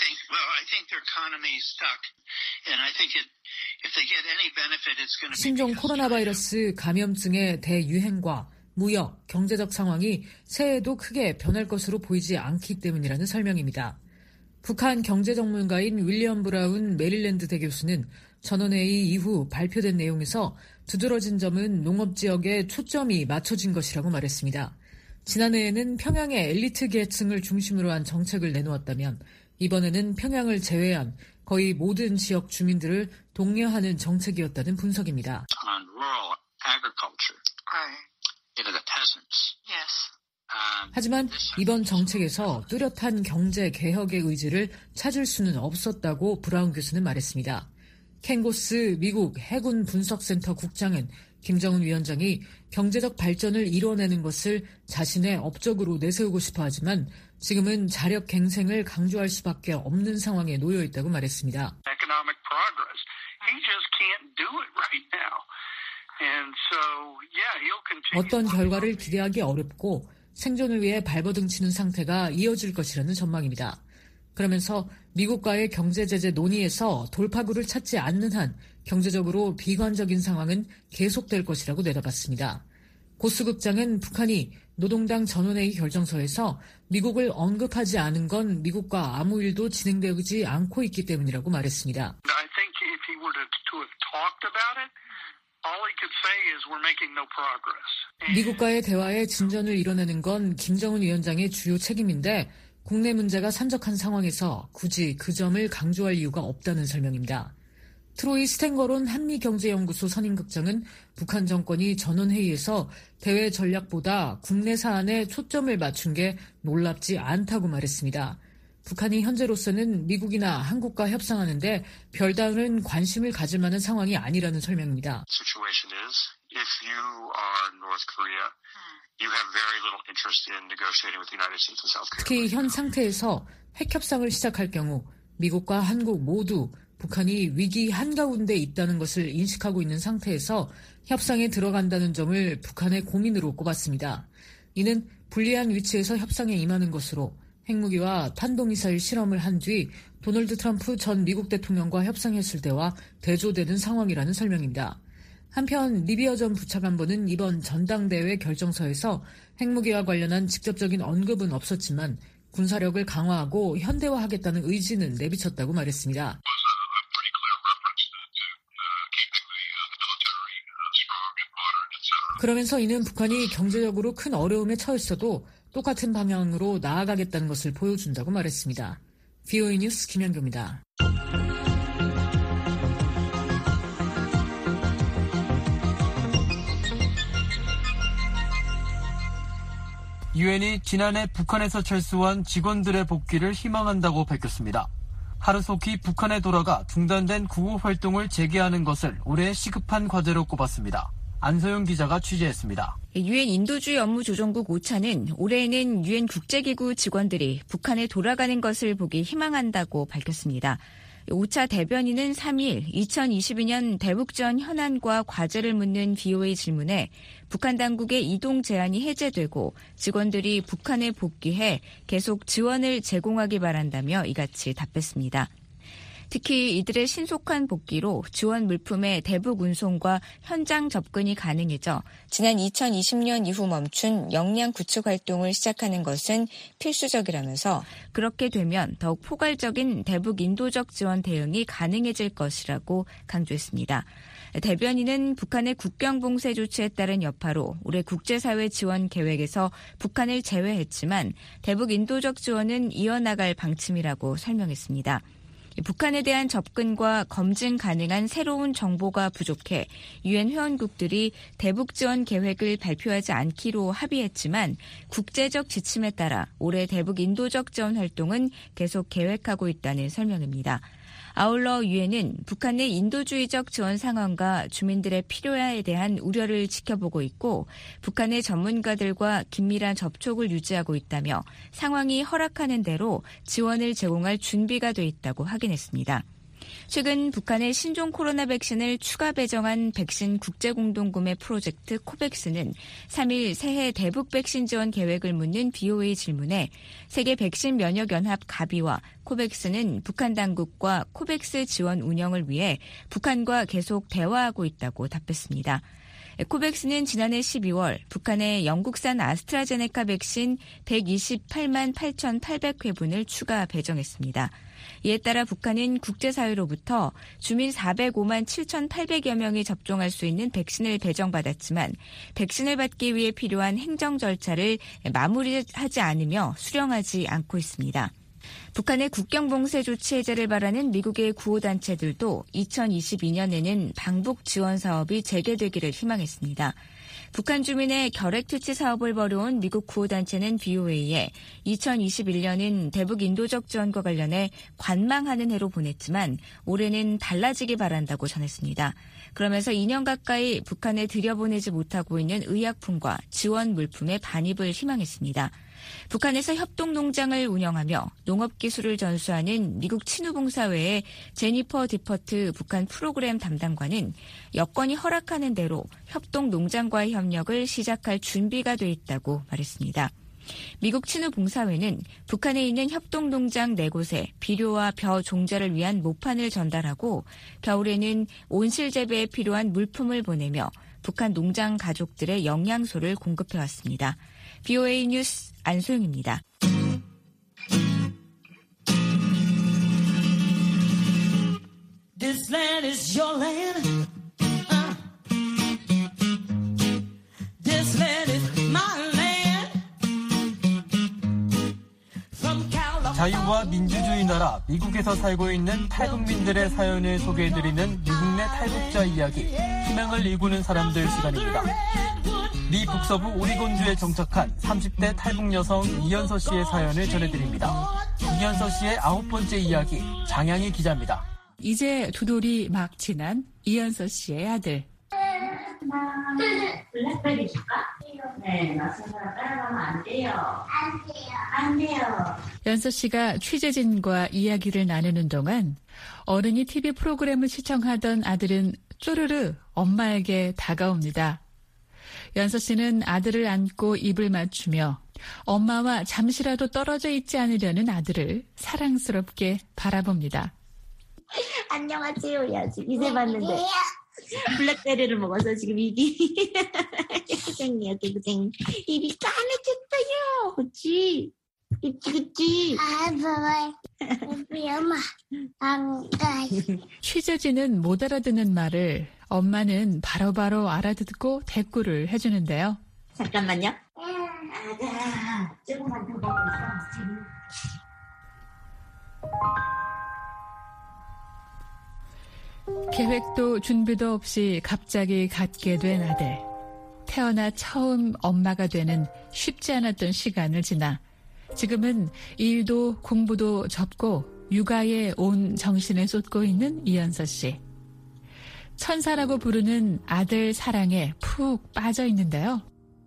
Speaker 10: 신종 코로나 바이러스 감염증의 대유행과 무역, 경제적 상황이 새해에도 크게 변할 것으로 보이지 않기 때문이라는 설명입니다. 북한 경제전문가인 윌리엄 브라운 메릴랜드대 교수는 전원회의 이후 발표된 내용에서 두드러진 점은 농업지역에 초점이 맞춰진 것이라고 말했습니다. 지난해에는 평양의 엘리트 계층을 중심으로 한 정책을 내놓았다면 이번에는 평양을 제외한 거의 모든 지역 주민들을 독려하는 정책이었다는 분석입니다. 하지만 이번 정책에서 뚜렷한 경제 개혁의 의지를 찾을 수는 없었다고 브라운 교수는 말했습니다. 켄고스 미국 해군 분석센터 국장은 김정은 위원장이 경제적 발전을 이뤄내는 것을 자신의 업적으로 내세우고 싶어 하지만 지금은 자력 갱생을 강조할 수밖에 없는 상황에 놓여 있다고 말했습니다. 어떤 결과를 기대하기 어렵고 생존을 위해 발버둥 치는 상태가 이어질 것이라는 전망입니다. 그러면서 미국과의 경제 제재 논의에서 돌파구를 찾지 않는 한 경제적으로 비관적인 상황은 계속될 것이라고 내다봤습니다. 고스 국장은 북한이 노동당 전원회의 결정서에서 미국을 언급하지 않은 건 미국과 아무 일도 진행되지 않고 있기 때문이라고 말했습니다. 미국과의 대화에 진전을 이뤄내는 건 김정은 위원장의 주요 책임인데 국내 문제가 산적한 상황에서 굳이 그 점을 강조할 이유가 없다는 설명입니다. 트로이 스탠거론 한미경제연구소 선임국장은 북한 정권이 전원회의에서 대외 전략보다 국내 사안에 초점을 맞춘 게 놀랍지 않다고 말했습니다. 북한이 현재로서는 미국이나 한국과 협상하는데 별다른 관심을 가질 만한 상황이 아니라는 설명입니다. 특히 현 상태에서 핵 협상을 시작할 경우 미국과 한국 모두 북한이 위기 한가운데 있다는 것을 인식하고 있는 상태에서 협상에 들어간다는 점을 북한의 고민으로 꼽았습니다. 이는 불리한 위치에서 협상에 임하는 것으로 핵무기와 탄도미사일 실험을 한 뒤 도널드 트럼프 전 미국 대통령과 협상했을 때와 대조되는 상황이라는 설명입니다. 한편 리비아 전 부차관보는 이번 전당대회 결정서에서 핵무기와 관련한 직접적인 언급은 없었지만 군사력을 강화하고 현대화하겠다는 의지는 내비쳤다고 말했습니다. 그러면서 이는 북한이 경제적으로 큰 어려움에 처했어도 똑같은 방향으로 나아가겠다는 것을 보여준다고 말했습니다. 브이오에이 뉴스 김현규입니다.
Speaker 3: 유엔이 지난해 북한에서 철수한 직원들의 복귀를 희망한다고 밝혔습니다. 하루속히 북한에 돌아가 중단된 구호 활동을 재개하는 것을 올해 시급한 과제로 꼽았습니다. 안소영 기자가 취재했습니다.
Speaker 11: 유엔 인도주의 업무조정국 오차는 올해에는 유엔 국제기구 직원들이 북한에 돌아가는 것을 보기 희망한다고 밝혔습니다. 오차 대변인은 삼 일 이천이십이 년 대북지원 현안과 과제를 묻는 브이오에이 질문에 북한 당국의 이동 제한이 해제되고 직원들이 북한에 복귀해 계속 지원을 제공하기 바란다며 이같이 답했습니다. 특히 이들의 신속한 복귀로 지원 물품의 대북 운송과 현장 접근이 가능해져 지난 이천이십 년 이후 멈춘 역량 구축 활동을 시작하는 것은 필수적이라면서 그렇게 되면 더욱 포괄적인 대북 인도적 지원 대응이 가능해질 것이라고 강조했습니다. 대변인은 북한의 국경 봉쇄 조치에 따른 여파로 올해 국제사회 지원 계획에서 북한을 제외했지만 대북 인도적 지원은 이어나갈 방침이라고 설명했습니다. 북한에 대한 접근과 검증 가능한 새로운 정보가 부족해 유엔 회원국들이 대북 지원 계획을 발표하지 않기로 합의했지만 국제적 지침에 따라 올해 대북 인도적 지원 활동은 계속 계획하고 있다는 설명입니다. 아울러 유엔은 북한 내 인도주의적 지원 상황과 주민들의 필요에 대한 우려를 지켜보고 있고 북한의 전문가들과 긴밀한 접촉을 유지하고 있다며 상황이 허락하는 대로 지원을 제공할 준비가 돼 있다고 확인했습니다. 최근 북한의 신종 코로나 백신을 추가 배정한 백신 국제공동구매 프로젝트 코백스는 삼 일 새해 대북 백신 지원 계획을 묻는 브이오에이 질문에 세계 백신 면역연합 가비와 코백스는 북한 당국과 코백스 지원 운영을 위해 북한과 계속 대화하고 있다고 답했습니다. 코백스는 지난해 십이월 북한에 영국산 아스트라제네카 백신 백이십팔만 팔천팔백 회분을 추가 배정했습니다. 이에 따라 북한은 국제사회로부터 주민 사백오만 칠천팔백여 명이 접종할 수 있는 백신을 배정받았지만 백신을 받기 위해 필요한 행정 절차를 마무리하지 않으며 수령하지 않고 있습니다. 북한의 국경 봉쇄 조치 해제를 바라는 미국의 구호단체들도 이천이십이 년에는 방북 지원 사업이 재개되기를 희망했습니다. 북한 주민의 결핵 퇴치 사업을 벌여온 미국 구호단체는 브이오에이에 이천이십일 년은 대북 인도적 지원과 관련해 관망하는 해로 보냈지만 올해는 달라지기 바란다고 전했습니다. 그러면서 이 년 가까이 북한에 들여보내지 못하고 있는 의약품과 지원 물품의 반입을 희망했습니다. 북한에서 협동농장을 운영하며 농업기술을 전수하는 미국 친후봉사회의 제니퍼 디퍼트 북한 프로그램 담당관은 여건이 허락하는 대로 협동농장과의 협력을 시작할 준비가 돼 있다고 말했습니다. 미국 친후봉사회는 북한에 있는 협동농장 네 곳에 비료와 벼 종자를 위한 모판을 전달하고 겨울에는 온실 재배에 필요한 물품을 보내며 북한 농장 가족들의 영양소를 공급해왔습니다. 브이오에이 뉴스 안소영입니다.
Speaker 12: This land is your land. Uh. This land is my land. From California.
Speaker 3: 자유와 민주주의 나라 미국에서 살고 있는 탈북민들의 사연을 소개해드리는 미국 내 탈북자 이야기, 희망을 일구는 사람들 시간입니다. 미 북서부 오리곤주에 정착한 삼십 대 탈북 여성 이연서 씨의 사연을 전해드립니다. 이연서 씨의 아홉 번째 이야기, 장양희 기자입니다.
Speaker 13: 이제 두 돌이 막 지난 이연서 씨의 아들.
Speaker 14: 블랙베리 줄까? 네, 맞습니다. 따라가면 안 돼요. 안 돼요. 안 돼요.
Speaker 13: 연서 씨가 취재진과 이야기를 나누는 동안 어른이 티비 프로그램을 시청하던 아들은 쪼르르 엄마에게 다가옵니다. 연서 씨는 아들을 안고 입을 맞추며 엄마와 잠시라도 떨어져 있지 않으려는 아들을 사랑스럽게 바라봅니다.
Speaker 15: 안녕하세요. 해야지. 이제 봤는데. 블랙베리를 먹어서 지금 입이 개구쟁이야, 개구쟁이. 입이 까매졌어요. 그치? 그치, 그치?
Speaker 16: 아, 엄마. 안 가.
Speaker 13: 취재진은 못 알아듣는 말을 엄마는 바로바로 알아듣고 대꾸를 해주는데요.
Speaker 15: 잠깐만요. 아가, 조금만 더 먹고 있어.
Speaker 13: 계획도 준비도 없이 갑자기 갖게 된 아들. 태어나 처음 엄마가 되는 쉽지 않았던 시간을 지나 지금은 일도 공부도 접고 육아에 온 정신을 쏟고 있는 이연서 씨. 천사라고 부르는 아들 사랑에 푹 빠져 있는데요.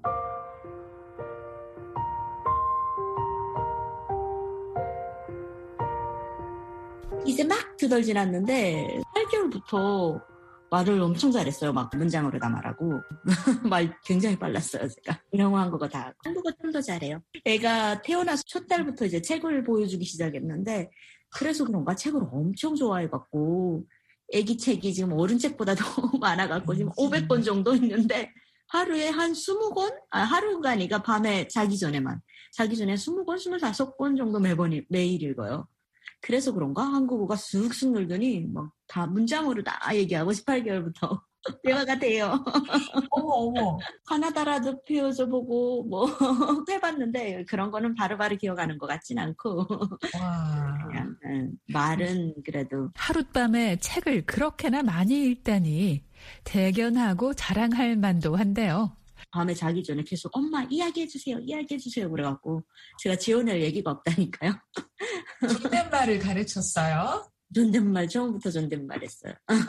Speaker 15: 이제 막 두 달 지났는데 팔 개월부터 말을 엄청 잘했어요. 막 문장으로 다 말하고. 말 굉장히 빨랐어요, 제가. 영어, 한국어 다 하고. 한국어 좀 더 잘해요. 애가 태어나서 첫 달부터 이제 책을 보여주기 시작했는데 그래서 그런가 책을 엄청 좋아해갖고 애기 책이 지금 어른 책보다 더 많아갖고 지금 오백 권 정도 있는데 하루에 한 이십 권? 아, 하루가 아니라 밤에 자기 전에만. 자기 전에 이십 권, 이십오 권 정도 매번, 매일 읽어요. 그래서 그런가? 한국어가 쑥쑥 늘더니 막 다 문장으로 다 얘기하고 십팔 개월부터 대화가 돼요.
Speaker 17: 어머, 어머.
Speaker 15: 하나다라도 표줘 보고 뭐 해봤는데 그런 거는 바로바로 기억하는 것 같진 않고.
Speaker 17: 와.
Speaker 15: 그냥 응, 말은 그래도.
Speaker 13: 하룻밤에 책을 그렇게나 많이 읽다니 대견하고 자랑할 만도 한데요.
Speaker 15: 밤에 자기 전에 계속 엄마 이야기해주세요. 이야기해주세요. 그래갖고 제가 지어낼 얘기가 없다니까요.
Speaker 17: 존댓말을 가르쳤어요?
Speaker 15: 존댓말 처음부터 존댓말 했어요.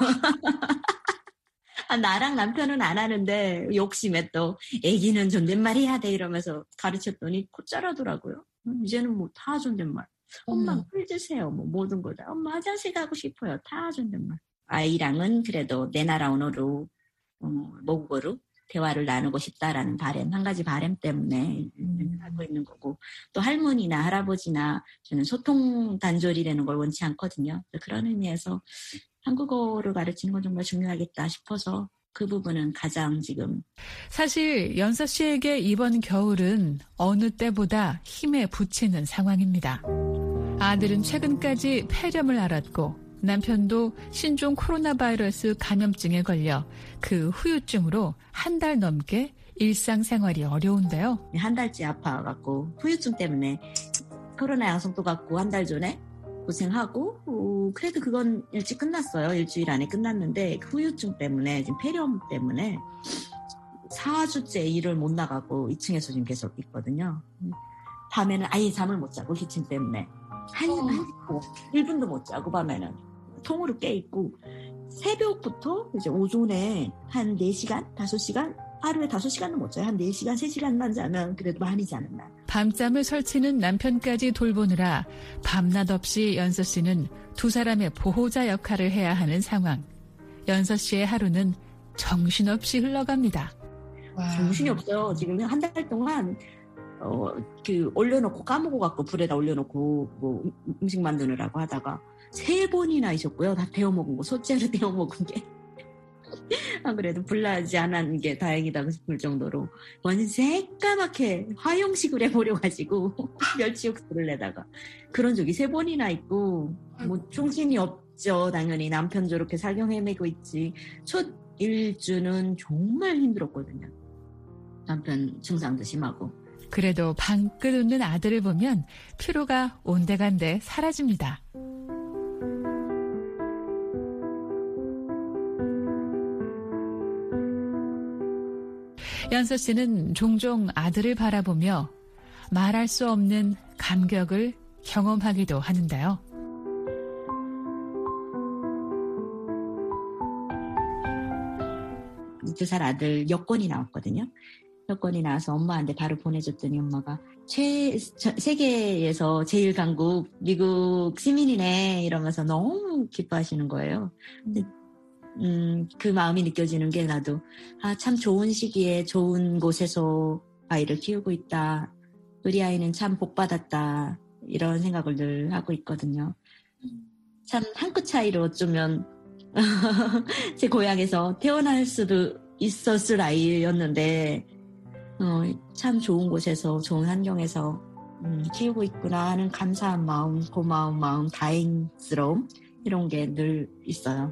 Speaker 15: 아, 나랑 남편은 안 하는데 욕심에 또 애기는 존댓말 해야 돼 이러면서 가르쳤더니 곧잘 하더라고요. 이제는 뭐 다 존댓말. 엄마
Speaker 17: 음.
Speaker 15: 물 주세요. 뭐 모든 거 다. 엄마 화장실 가고 싶어요. 다 존댓말. 아이랑은 그래도 내 나라 언어로 어, 모국어로 대화를 나누고 싶다라는 바램, 한 가지 바램 때문에 음. 하고 있는 거고, 또 할머니나 할아버지나 저는 소통 단절이라는 걸 원치 않거든요. 그런 의미에서 한국어를 가르치는 건 정말 중요하겠다 싶어서 그 부분은 가장 지금.
Speaker 13: 사실 연서 씨에게 이번 겨울은 어느 때보다 힘에 부치는 상황입니다. 아들은 최근까지 폐렴을 앓았고 남편도 신종 코로나 바이러스 감염증에 걸려 그 후유증으로 한 달 넘게 일상생활이 어려운데요.
Speaker 15: 한 달째 아파갖고 후유증 때문에 코로나 양성도 갖고 한 달 전에 고생하고 어, 그래도 그건 일찍 끝났어요. 일주일 안에 끝났는데 그 후유증 때문에 지금 폐렴 때문에 사 주째 일을 못 나가고 이 층에서 지금 계속 있거든요. 밤에는 아예 잠을 못 자고 기침 때문에 한, 한 일 분도 못 자고 밤에는 통으로 깨있고 새벽부터 이제 오전에 한 네 시간, 다섯 시간 하루에 다섯 시간은 못 자요. 한 네 시간, 세 시간만 자면 그래도 많이 자는 날.
Speaker 13: 밤잠을 설치는 남편까지 돌보느라 밤낮 없이 연서 씨는 두 사람의 보호자 역할을 해야 하는 상황. 연서 씨의 하루는 정신없이 흘러갑니다.
Speaker 15: 와. 정신이 없어요. 지금 한 달 동안 어, 그 올려놓고 까먹고 갖고 불에다 올려놓고 뭐 음식 만드느라고 하다가 세 번이나 있었고요. 다 데워 먹은 거, 소째로 데워 먹은 게. 아, 그래도 불나지 않은 게 다행이다 싶을 정도로 완전 새까맣게 화용식을 해버려가지고 멸치 육수를 내다가 그런 적이 세 번이나 있고 뭐 정신이 없죠. 당연히 남편 저렇게 사경 헤매고 있지. 첫 일주는 정말 힘들었거든요. 남편 증상도 심하고.
Speaker 13: 그래도 방긋 웃는 아들을 보면 피로가 온데간데 사라집니다. 연서 씨는 종종 아들을 바라보며 말할 수 없는 감격을 경험하기도 하는데요.
Speaker 15: 두 살 아들 여권이 나왔거든요. 여권이 나와서 엄마한테 바로 보내줬더니 엄마가 최, 세계에서 제일 강국 미국 시민이네 이러면서 너무 기뻐하시는 거예요. 근데 음, 그 마음이 느껴지는 게 나도 아, 참 좋은 시기에 좋은 곳에서 아이를 키우고 있다. 우리 아이는 참 복받았다 이런 생각을 늘 하고 있거든요. 참 한 끗 차이로 어쩌면 제 고향에서 태어날 수도 있었을 아이였는데 어, 참 좋은 곳에서 좋은 환경에서 음, 키우고 있구나 하는 감사한 마음, 고마운 마음, 다행스러움 이런 게 늘 있어요.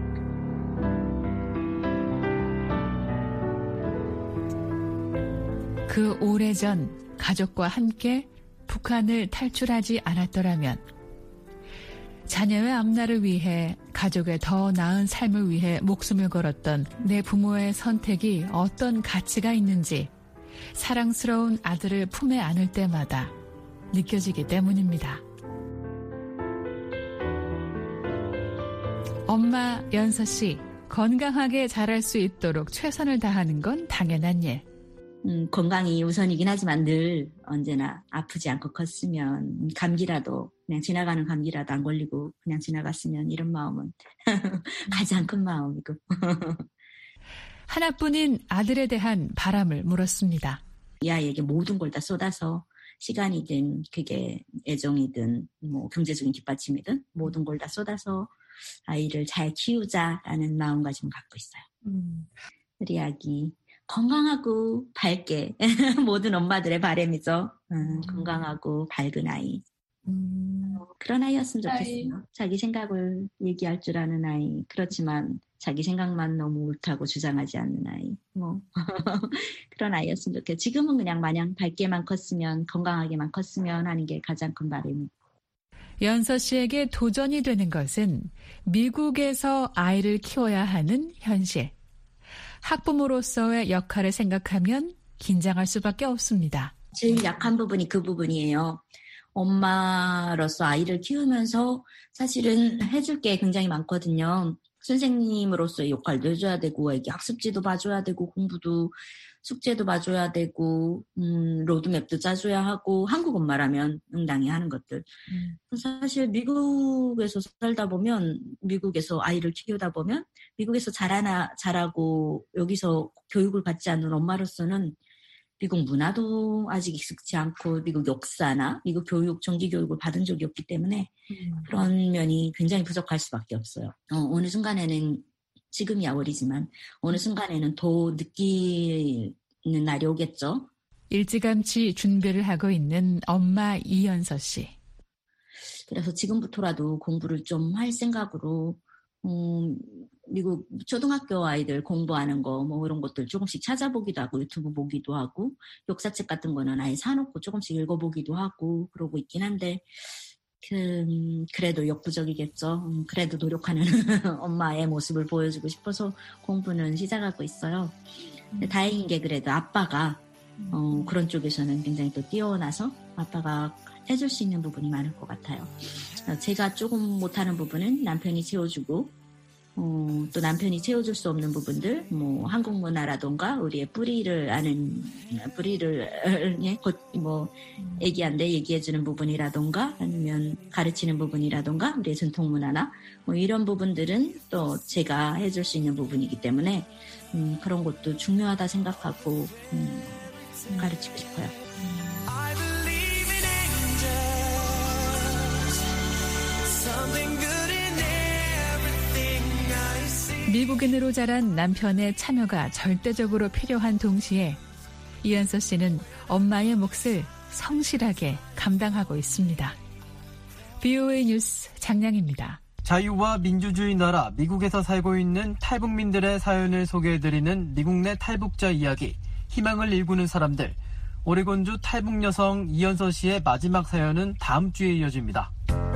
Speaker 13: 그 오래전 가족과 함께 북한을 탈출하지 않았더라면 자녀의 앞날을 위해 가족의 더 나은 삶을 위해 목숨을 걸었던 내 부모의 선택이 어떤 가치가 있는지 사랑스러운 아들을 품에 안을 때마다 느껴지기 때문입니다. 엄마 연서 씨, 건강하게 자랄 수 있도록 최선을 다하는 건 당연한 일.
Speaker 15: 음, 건강이 우선이긴 하지만 늘 언제나 아프지 않고 컸으면 감기라도 그냥 지나가는 감기라도 안 걸리고 그냥 지나갔으면 이런 마음은 가장 큰 마음이고
Speaker 13: 하나뿐인 아들에 대한 바람을 물었습니다.
Speaker 15: 이 아이에게 모든 걸 다 쏟아서 시간이든 그게 애정이든 뭐 경제적인 뒷받침이든 모든 걸 다 쏟아서 아이를 잘 키우자라는 마음가짐을 갖고 있어요. 음. 우리 아기 건강하고 밝게 모든 엄마들의 바람이죠. 음, 음. 건강하고 밝은 아이. 음. 그런 아이였으면 좋겠어요. 아이. 자기 생각을 얘기할 줄 아는 아이. 그렇지만 자기 생각만 너무 옳다고 주장하지 않는 아이. 뭐 그런 아이였으면 좋겠어요. 지금은 그냥 마냥 밝게만 컸으면 건강하게만 컸으면 하는 게 가장 큰 바람입니다.
Speaker 13: 연서 씨에게 도전이 되는 것은 미국에서 아이를 키워야 하는 현실. 학부모로서의 역할을 생각하면 긴장할 수밖에 없습니다.
Speaker 15: 제일 약한 부분이 그 부분이에요. 엄마로서 아이를 키우면서 사실은 해줄 게 굉장히 많거든요. 선생님으로서의 역할도 해줘야 되고 애기 학습지도 봐줘야 되고 공부도 숙제도 봐줘야 되고 음, 로드맵도 짜줘야 하고 한국 엄마라면 응당히 하는 것들. 음. 사실 미국에서 살다 보면 미국에서 아이를 키우다 보면 미국에서 자라나 자라고 여기서 교육을 받지 않는 엄마로서는 미국 문화도 아직 익숙치 않고 미국 역사나 미국 교육, 정기 교육을 받은 적이 없기 때문에 음. 그런 면이 굉장히 부족할 수밖에 없어요. 어, 어느 순간에는 지금이야 어리지만 어느 순간에는 더 느끼는 날이 오겠죠.
Speaker 13: 일찌감치 준비를 하고 있는 엄마 이연서 씨.
Speaker 15: 그래서 지금부터라도 공부를 좀 할 생각으로 음, 미국 초등학교 아이들 공부하는 거 뭐 이런 것들 조금씩 찾아보기도 하고 유튜브 보기도 하고 역사책 같은 거는 아예 사놓고 조금씩 읽어보기도 하고 그러고 있긴 한데 그, 그래도 역부족이겠죠. 음, 그래도 노력하는 엄마의 모습을 보여주고 싶어서 공부는 시작하고 있어요. 근데 다행인 게 그래도 아빠가 어, 그런 쪽에서는 굉장히 또 뛰어나서 아빠가 해줄 수 있는 부분이 많을 것 같아요. 제가 조금 못하는 부분은 남편이 채워주고 어, 또 남편이 채워줄 수 없는 부분들, 뭐 한국 문화라던가 우리의 뿌리를 아는 뿌리를 예, 뭐 얘기한데 얘기해주는 부분이라던가 아니면 가르치는 부분이라던가 우리의 전통 문화나 뭐 이런 부분들은 또 제가 해줄 수 있는 부분이기 때문에 음, 그런 것도 중요하다 생각하고 음, 가르치고 싶어요.
Speaker 12: I believe in angels. Something good in everything I see.
Speaker 13: 미국인으로 자란 남편의 참여가 절대적으로 필요한 동시에 이연서 씨는 엄마의 몫을 성실하게 감당하고 있습니다. 비오에이 뉴스 장량입니다.
Speaker 3: 자유와 민주주의 나라 미국에서 살고 있는 탈북민들의 사연을 소개해드리는 미국 내 탈북자 이야기, 희망을 일구는 사람들. 오레곤주 탈북 여성 이연서 씨의 마지막 사연은 다음 주에 이어집니다.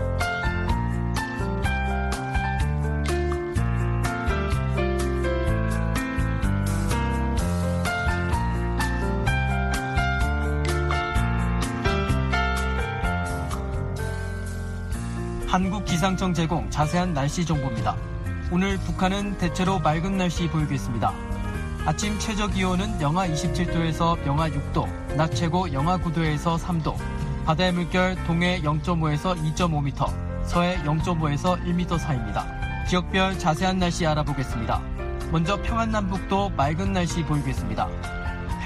Speaker 3: 한국기상청 제공 자세한 날씨 정보입니다. 오늘 북한은 대체로 맑은 날씨 보이겠습니다. 아침 최저 기온은 영하 이십칠 도에서 영하 육 도, 낮 최고 영하 구 도에서 삼 도, 바다의 물결 동해 영 점 오에서 이 점 오 미터, 서해 영 점 오에서 일 미터 사이입니다. 지역별 자세한 날씨 알아보겠습니다. 먼저 평안남북도 맑은 날씨 보이겠습니다.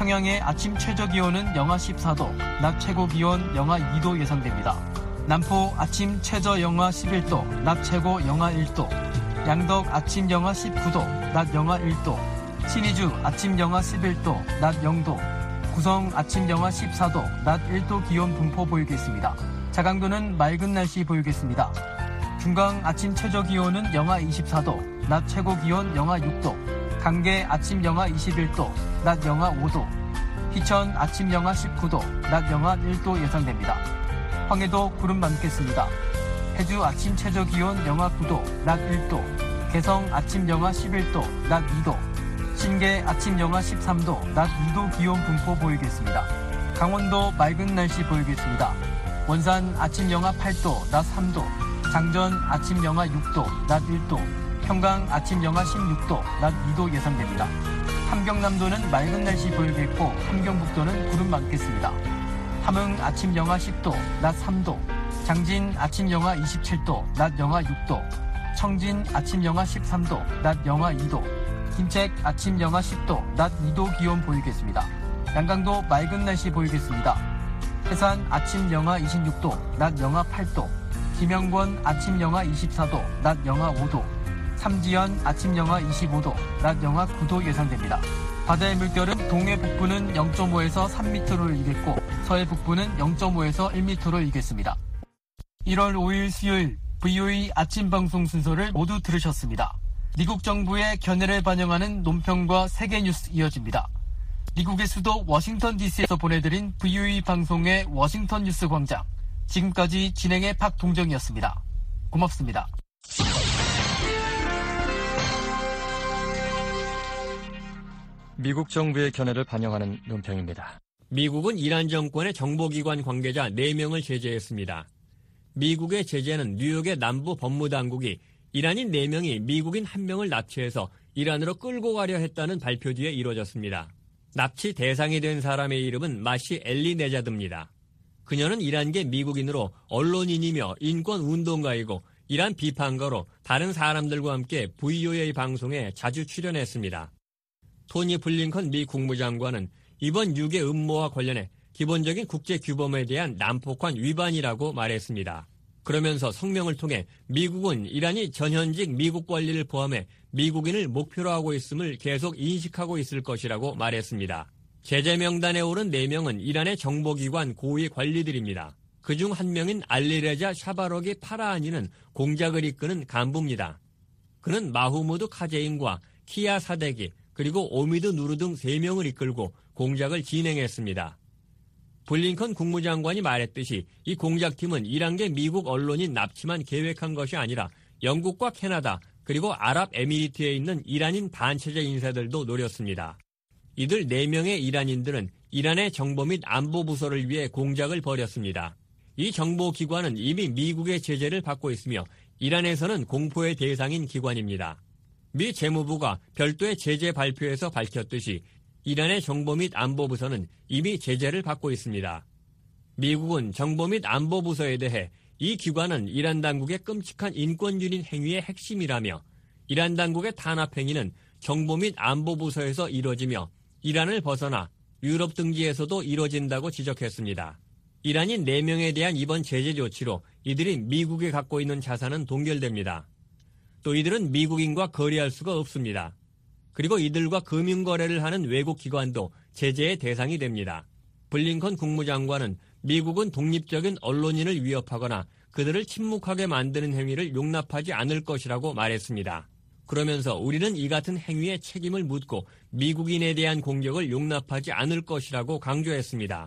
Speaker 3: 평양의 아침 최저기온은 영하 십사 도, 낮 최고기온 영하 이 도 예상됩니다. 남포 아침 최저 영하 십일 도, 낮 최고 영하 일 도, 양덕 아침 영하 십구 도, 낮 영하 일 도, 신의주 아침 영하 십일 도, 낮 영 도, 구성 아침 영하 십사 도, 낮 일 도 기온 분포 보이겠습니다. 자강도는 맑은 날씨 보이겠습니다. 중강 아침 최저기온은 영하 이십사 도, 낮 최고기온 영하 육 도, 강계 아침 영하 이십일 도, 낮 영하 오 도, 희천 아침 영하 십구 도, 낮 영하 일 도 예상됩니다. 황해도 구름 많겠습니다. 해주 아침 최저기온 영하 구 도, 낮 일 도, 개성 아침 영하 십일 도, 낮 이 도, 신계 아침 영하 십삼 도, 낮 이 도 기온 분포 보이겠습니다. 강원도 맑은 날씨 보이겠습니다. 원산 아침 영하 팔 도, 낮 삼 도, 장전 아침 영하 육 도, 낮 일 도, 평강 아침 영하 십육 도, 낮 이 도 예상됩니다. 함경남도는 맑은 날씨 보이겠고 함경북도는 구름 많겠습니다. 함흥 아침 영하 십 도, 낮 삼 도, 장진 아침 영하 이십칠 도, 낮 영하 육 도, 청진 아침 영하 십삼 도, 낮 영하 이 도, 김책 아침 영하 십 도, 낮 이 도 기온 보이겠습니다. 양강도 맑은 날씨 보이겠습니다. 해산 아침 영하 이십육 도, 낮 영하 팔 도, 김영권 아침 영하 이십사 도, 낮 영하 오 도, 삼지연 아침 영하 이십오 도, 낮 영하 구 도 예상됩니다. 바다의 물결은 동해 북부는 영 점 오에서 삼 미터로 일겠고 서해 북부는 영 점 오에서 일 미터로 일겠습니다. 일월 오일 수요일 브이오에이 아침 방송 순서를 모두 들으셨습니다. 미국 정부의 견해를 반영하는 논평과 세계 뉴스 이어집니다. 미국의 수도 워싱턴 디씨에서 보내드린 브이오에이 방송의 워싱턴 뉴스 광장. 지금까지 진행의 박동정이었습니다. 고맙습니다.
Speaker 18: 미국 정부의 견해를 반영하는 논평입니다.
Speaker 19: 미국은 이란 정권의 정보기관 관계자 네 명을 제재했습니다. 미국의 제재는 뉴욕의 남부 법무당국이 이란인 네 명이 미국인 한 명을 납치해서 이란으로 끌고 가려 했다는 발표 뒤에 이루어졌습니다. 납치 대상이 된 사람의 이름은 마시 엘리네자드입니다. 그녀는 이란계 미국인으로 언론인이며 인권운동가이고 이란 비판가로 다른 사람들과 함께 브이오에이 방송에 자주 출연했습니다. 토니 블링컨 미 국무장관은 이번 유괴 음모와 관련해 기본적인 국제규범에 대한 난폭한 위반이라고 말했습니다. 그러면서 성명을 통해 미국은 이란이 전현직 미국 관리를 포함해 미국인을 목표로 하고 있음을 계속 인식하고 있을 것이라고 말했습니다. 제재 명단에 오른 네 명은 이란의 정보기관 고위 관리들입니다. 그중 한 명인 알리레자 샤바로기 파라하니는 공작을 이끄는 간부입니다. 그는 마후무드 카제인과 키아 사데기 그리고 오미드 누르 등 세 명을 이끌고 공작을 진행했습니다. 블링컨 국무장관이 말했듯이 이 공작팀은 이란계 미국 언론인 납치만 계획한 것이 아니라 영국과 캐나다 그리고 아랍에미리트에 있는 이란인 반체제 인사들도 노렸습니다. 이들 네 명의 이란인들은 이란의 정보 및 안보 부서를 위해 공작을 벌였습니다. 이 정보기관은 이미 미국의 제재를 받고 있으며 이란에서는 공포의 대상인 기관입니다. 미 재무부가 별도의 제재 발표에서 밝혔듯이 이란의 정보 및 안보 부서는 이미 제재를 받고 있습니다. 미국은 정보 및 안보 부서에 대해 이 기관은 이란 당국의 끔찍한 인권유린 행위의 핵심이라며 이란 당국의 탄압 행위는 정보 및 안보 부서에서 이뤄지며 이란을 벗어나 유럽 등지에서도 이뤄진다고 지적했습니다. 이란인 네 명에 대한 이번 제재 조치로 이들이 미국에 갖고 있는 자산은 동결됩니다. 또 이들은 미국인과 거래할 수가 없습니다. 그리고 이들과 금융거래를 하는 외국 기관도 제재의 대상이 됩니다. 블링컨 국무장관은 미국은 독립적인 언론인을 위협하거나 그들을 침묵하게 만드는 행위를 용납하지 않을 것이라고 말했습니다. 그러면서 우리는 이 같은 행위에 책임을 묻고 미국인에 대한 공격을 용납하지 않을 것이라고 강조했습니다.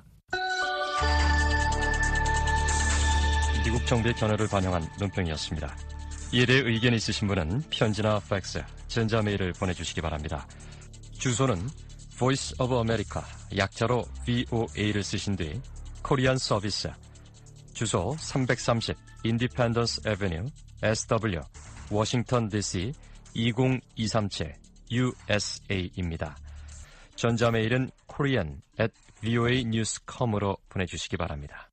Speaker 18: 미국 정부의 견해를 반영한 논평이었습니다. 이에 대해 의견이 있으신 분은 편지나 팩스, 전자메일을 보내주시기 바랍니다. 주소는 Voice of America, 약자로 브이오에이를 쓰신 뒤 코리안 서비스, 주소 삼백삼십 Independence Avenue, 에스더블유, 워싱턴 디씨 이공이삼칠 유에스에이입니다. 전자메일은 korean at 브이오에이 뉴스 닷 컴으로 보내주시기 바랍니다.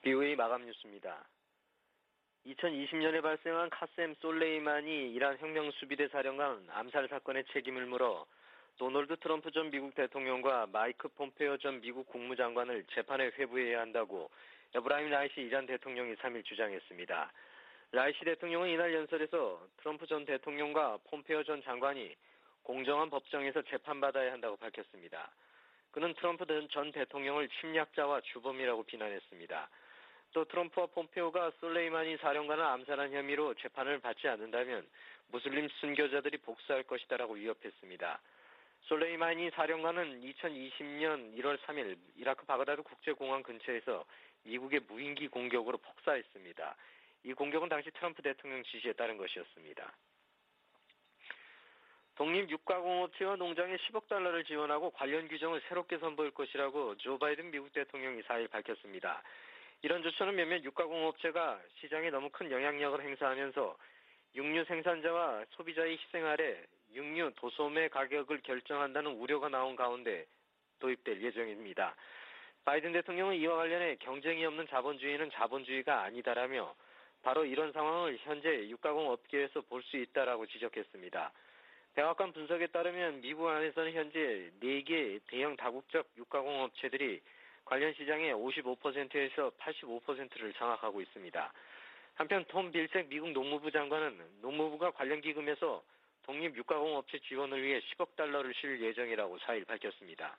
Speaker 1: 비오에이 마감 뉴스입니다. 이천이십 년에 발생한 카셈 솔레이마니 이란 혁명수비대 사령관 암살 사건의 책임을 물어 도널드 트럼프 전 미국 대통령과 마이크 폼페오 전 미국 국무장관을 재판에 회부해야 한다고 에브라임 라이시 이란 대통령이 삼 일 주장했습니다. 라이시 대통령은 이날 연설에서 트럼프 전 대통령과 폼페오 전 장관이 공정한 법정에서 재판받아야 한다고 밝혔습니다. 그는 트럼프 전 대통령을 침략자와 주범이라고 비난했습니다. 또 트럼프와 폼페오가 솔레이마니 사령관을 암살한 혐의로 재판을 받지 않는다면 무슬림 순교자들이 복수할 것이다라고 위협했습니다. 솔레이마니 사령관은 이천이십 년 일월 삼 일 이라크 바그다드 국제공항 근처에서 미국의 무인기 공격으로 폭사했습니다. 이 공격은 당시 트럼프 대통령 지시에 따른 것이었습니다. 독립육가공업체와 농장에 십억 달러를 지원하고 관련 규정을 새롭게 선보일 것이라고 조 바이든 미국 대통령이 사 일 밝혔습니다. 이런 조처는 몇몇 육가공업체가 시장에 너무 큰 영향력을 행사하면서 육류 생산자와 소비자의 희생 아래 육류 도소매 가격을 결정한다는 우려가 나온 가운데 도입될 예정입니다. 바이든 대통령은 이와 관련해 경쟁이 없는 자본주의는 자본주의가 아니다라며 바로 이런 상황을 현재 육가공업계에서 볼 수 있다라고 지적했습니다. 백악관 분석에 따르면 미국 안에서는 현재 네 개 대형 다국적 육가공업체들이 관련 시장의 오십오 퍼센트에서 팔십오 퍼센트를 장악하고 있습니다. 한편 톰 빌색 미국 농무부 장관은 농무부가 관련 기금에서 독립육가공업체 지원을 위해 십억 달러를 실 예정이라고 사 일 밝혔습니다.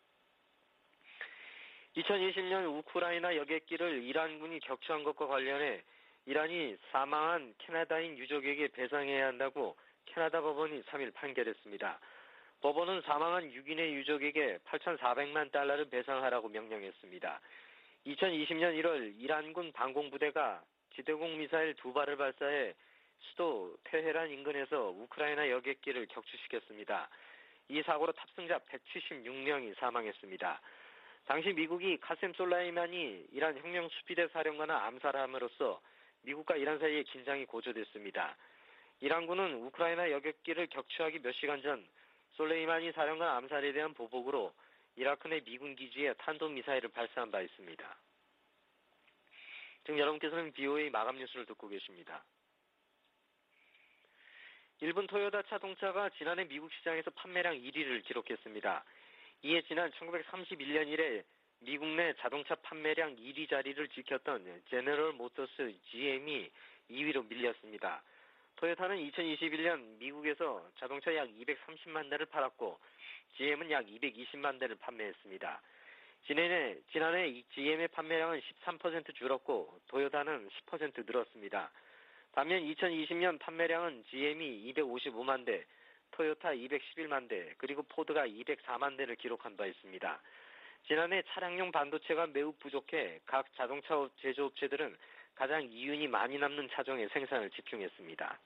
Speaker 1: 이천이십 년 우크라이나 여객기를 이란군이 격추한 것과 관련해 이란이 사망한 캐나다인 유족에게 배상해야 한다고 캐나다 법원이 삼 일 판결했습니다. 법원은 사망한 육 인의 유족에게 팔천사백만 달러를 배상하라고 명령했습니다. 이천이십 년 일월 이란군 방공부대가 지대공 미사일 두 발을 발사해 수도 테헤란 인근에서 우크라이나 여객기를 격추시켰습니다. 이 사고로 탑승자 백칠십육 명이 사망했습니다. 당시 미국이 카셈 솔라이마니 이란 혁명수비대 사령관을 암살함으로써 미국과 이란 사이의 긴장이 고조됐습니다. 이란군은 우크라이나 여객기를 격추하기 몇 시간 전 솔레이마니 사령관 암살에 대한 보복으로 이라크 내 미군 기지에 탄도미사일을 발사한 바 있습니다. 지금 여러분께서는 비오에이 마감 뉴스를 듣고 계십니다. 일본 토요타 자동차가 지난해 미국 시장에서 판매량 일 위를 기록했습니다. 이에 지난 천구백삼십일 년 이래 미국 내 자동차 판매량 일 위 자리를 지켰던 제너럴 모터스 지엠이 이 위로 밀렸습니다. 토요타는 이천이십일 년 미국에서 자동차 약 이백삼십만 대를 팔았고 지엠은 약 이백이십만 대를 판매했습니다. 지난해, 지난해 지엠의 판매량은 십삼 퍼센트 줄었고 토요타는 십 퍼센트 늘었습니다. 반면 이천이십 년 판매량은 지엠이 이백오십오만 대, 토요타 이백십일만 대, 그리고 포드가 이백사만 대를 기록한 바 있습니다. 지난해 차량용 반도체가 매우 부족해 각 자동차 제조업체들은 가장 이윤이 많이 남는 차종의 생산을 집중했습니다.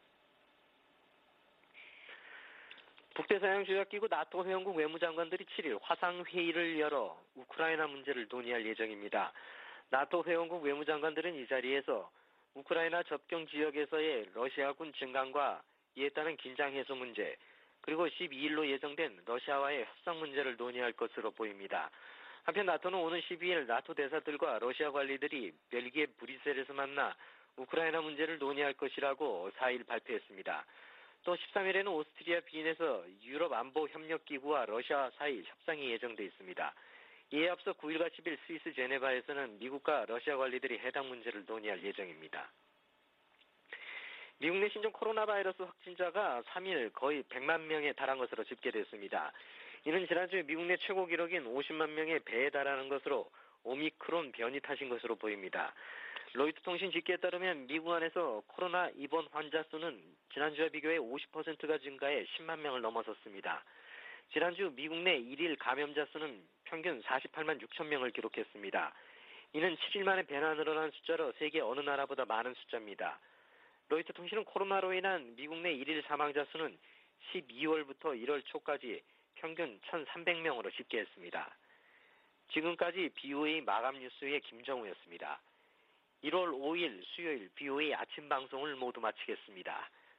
Speaker 1: 북대서양조약기구 나토 회원국 외무장관들이 칠 일 화상회의를 열어 우크라이나 문제를 논의할 예정입니다. 나토 회원국 외무장관들은 이 자리에서 우크라이나 접경 지역에서의 러시아군 증강과 이에 따른 긴장 해소 문제, 그리고 십이 일로 예정된 러시아와의 협상 문제를 논의할 것으로 보입니다. 한편 나토는 오는 십이 일 나토 대사들과 러시아 관리들이 벨기에 브뤼셀에서 만나 우크라이나 문제를 논의할 것이라고 사 일 발표했습니다. 또 십삼 일에는 오스트리아 빈에서 유럽 안보협력기구와 러시아 사이 협상이 예정돼 있습니다. 이에 앞서 구 일과 십 일 스위스 제네바에서는 미국과 러시아 관리들이 해당 문제를 논의할 예정입니다. 미국 내 신종 코로나 바이러스 확진자가 삼 일 거의 백만 명에 달한 것으로 집계됐습니다. 이는 지난주 미국 내 최고 기록인 오십만 명의 배에 달하는 것으로 오미크론 변이 탓인 것으로 보입니다. 로이터 통신 집계에 따르면 미국 안에서 코로나 입원 환자 수는 지난주와 비교해 오십 퍼센트가 증가해 십만 명을 넘어섰습니다. 지난주 미국 내 일일 감염자 수는 평균 사십팔만 육천 명을 기록했습니다. 이는 칠 일 만에 배나 늘어난 숫자로 세계 어느 나라보다 많은 숫자입니다. 로이터 통신은 코로나로 인한 미국 내 일일 사망자 수는 십이월부터 일월 초까지 평균 천삼백 명으로 집계했습니다. 지금까지 비오에이 마감 뉴스의 김정우였습니다. 일월 오일 수요일 비오에이 아침 방송을 모두 마치겠습니다.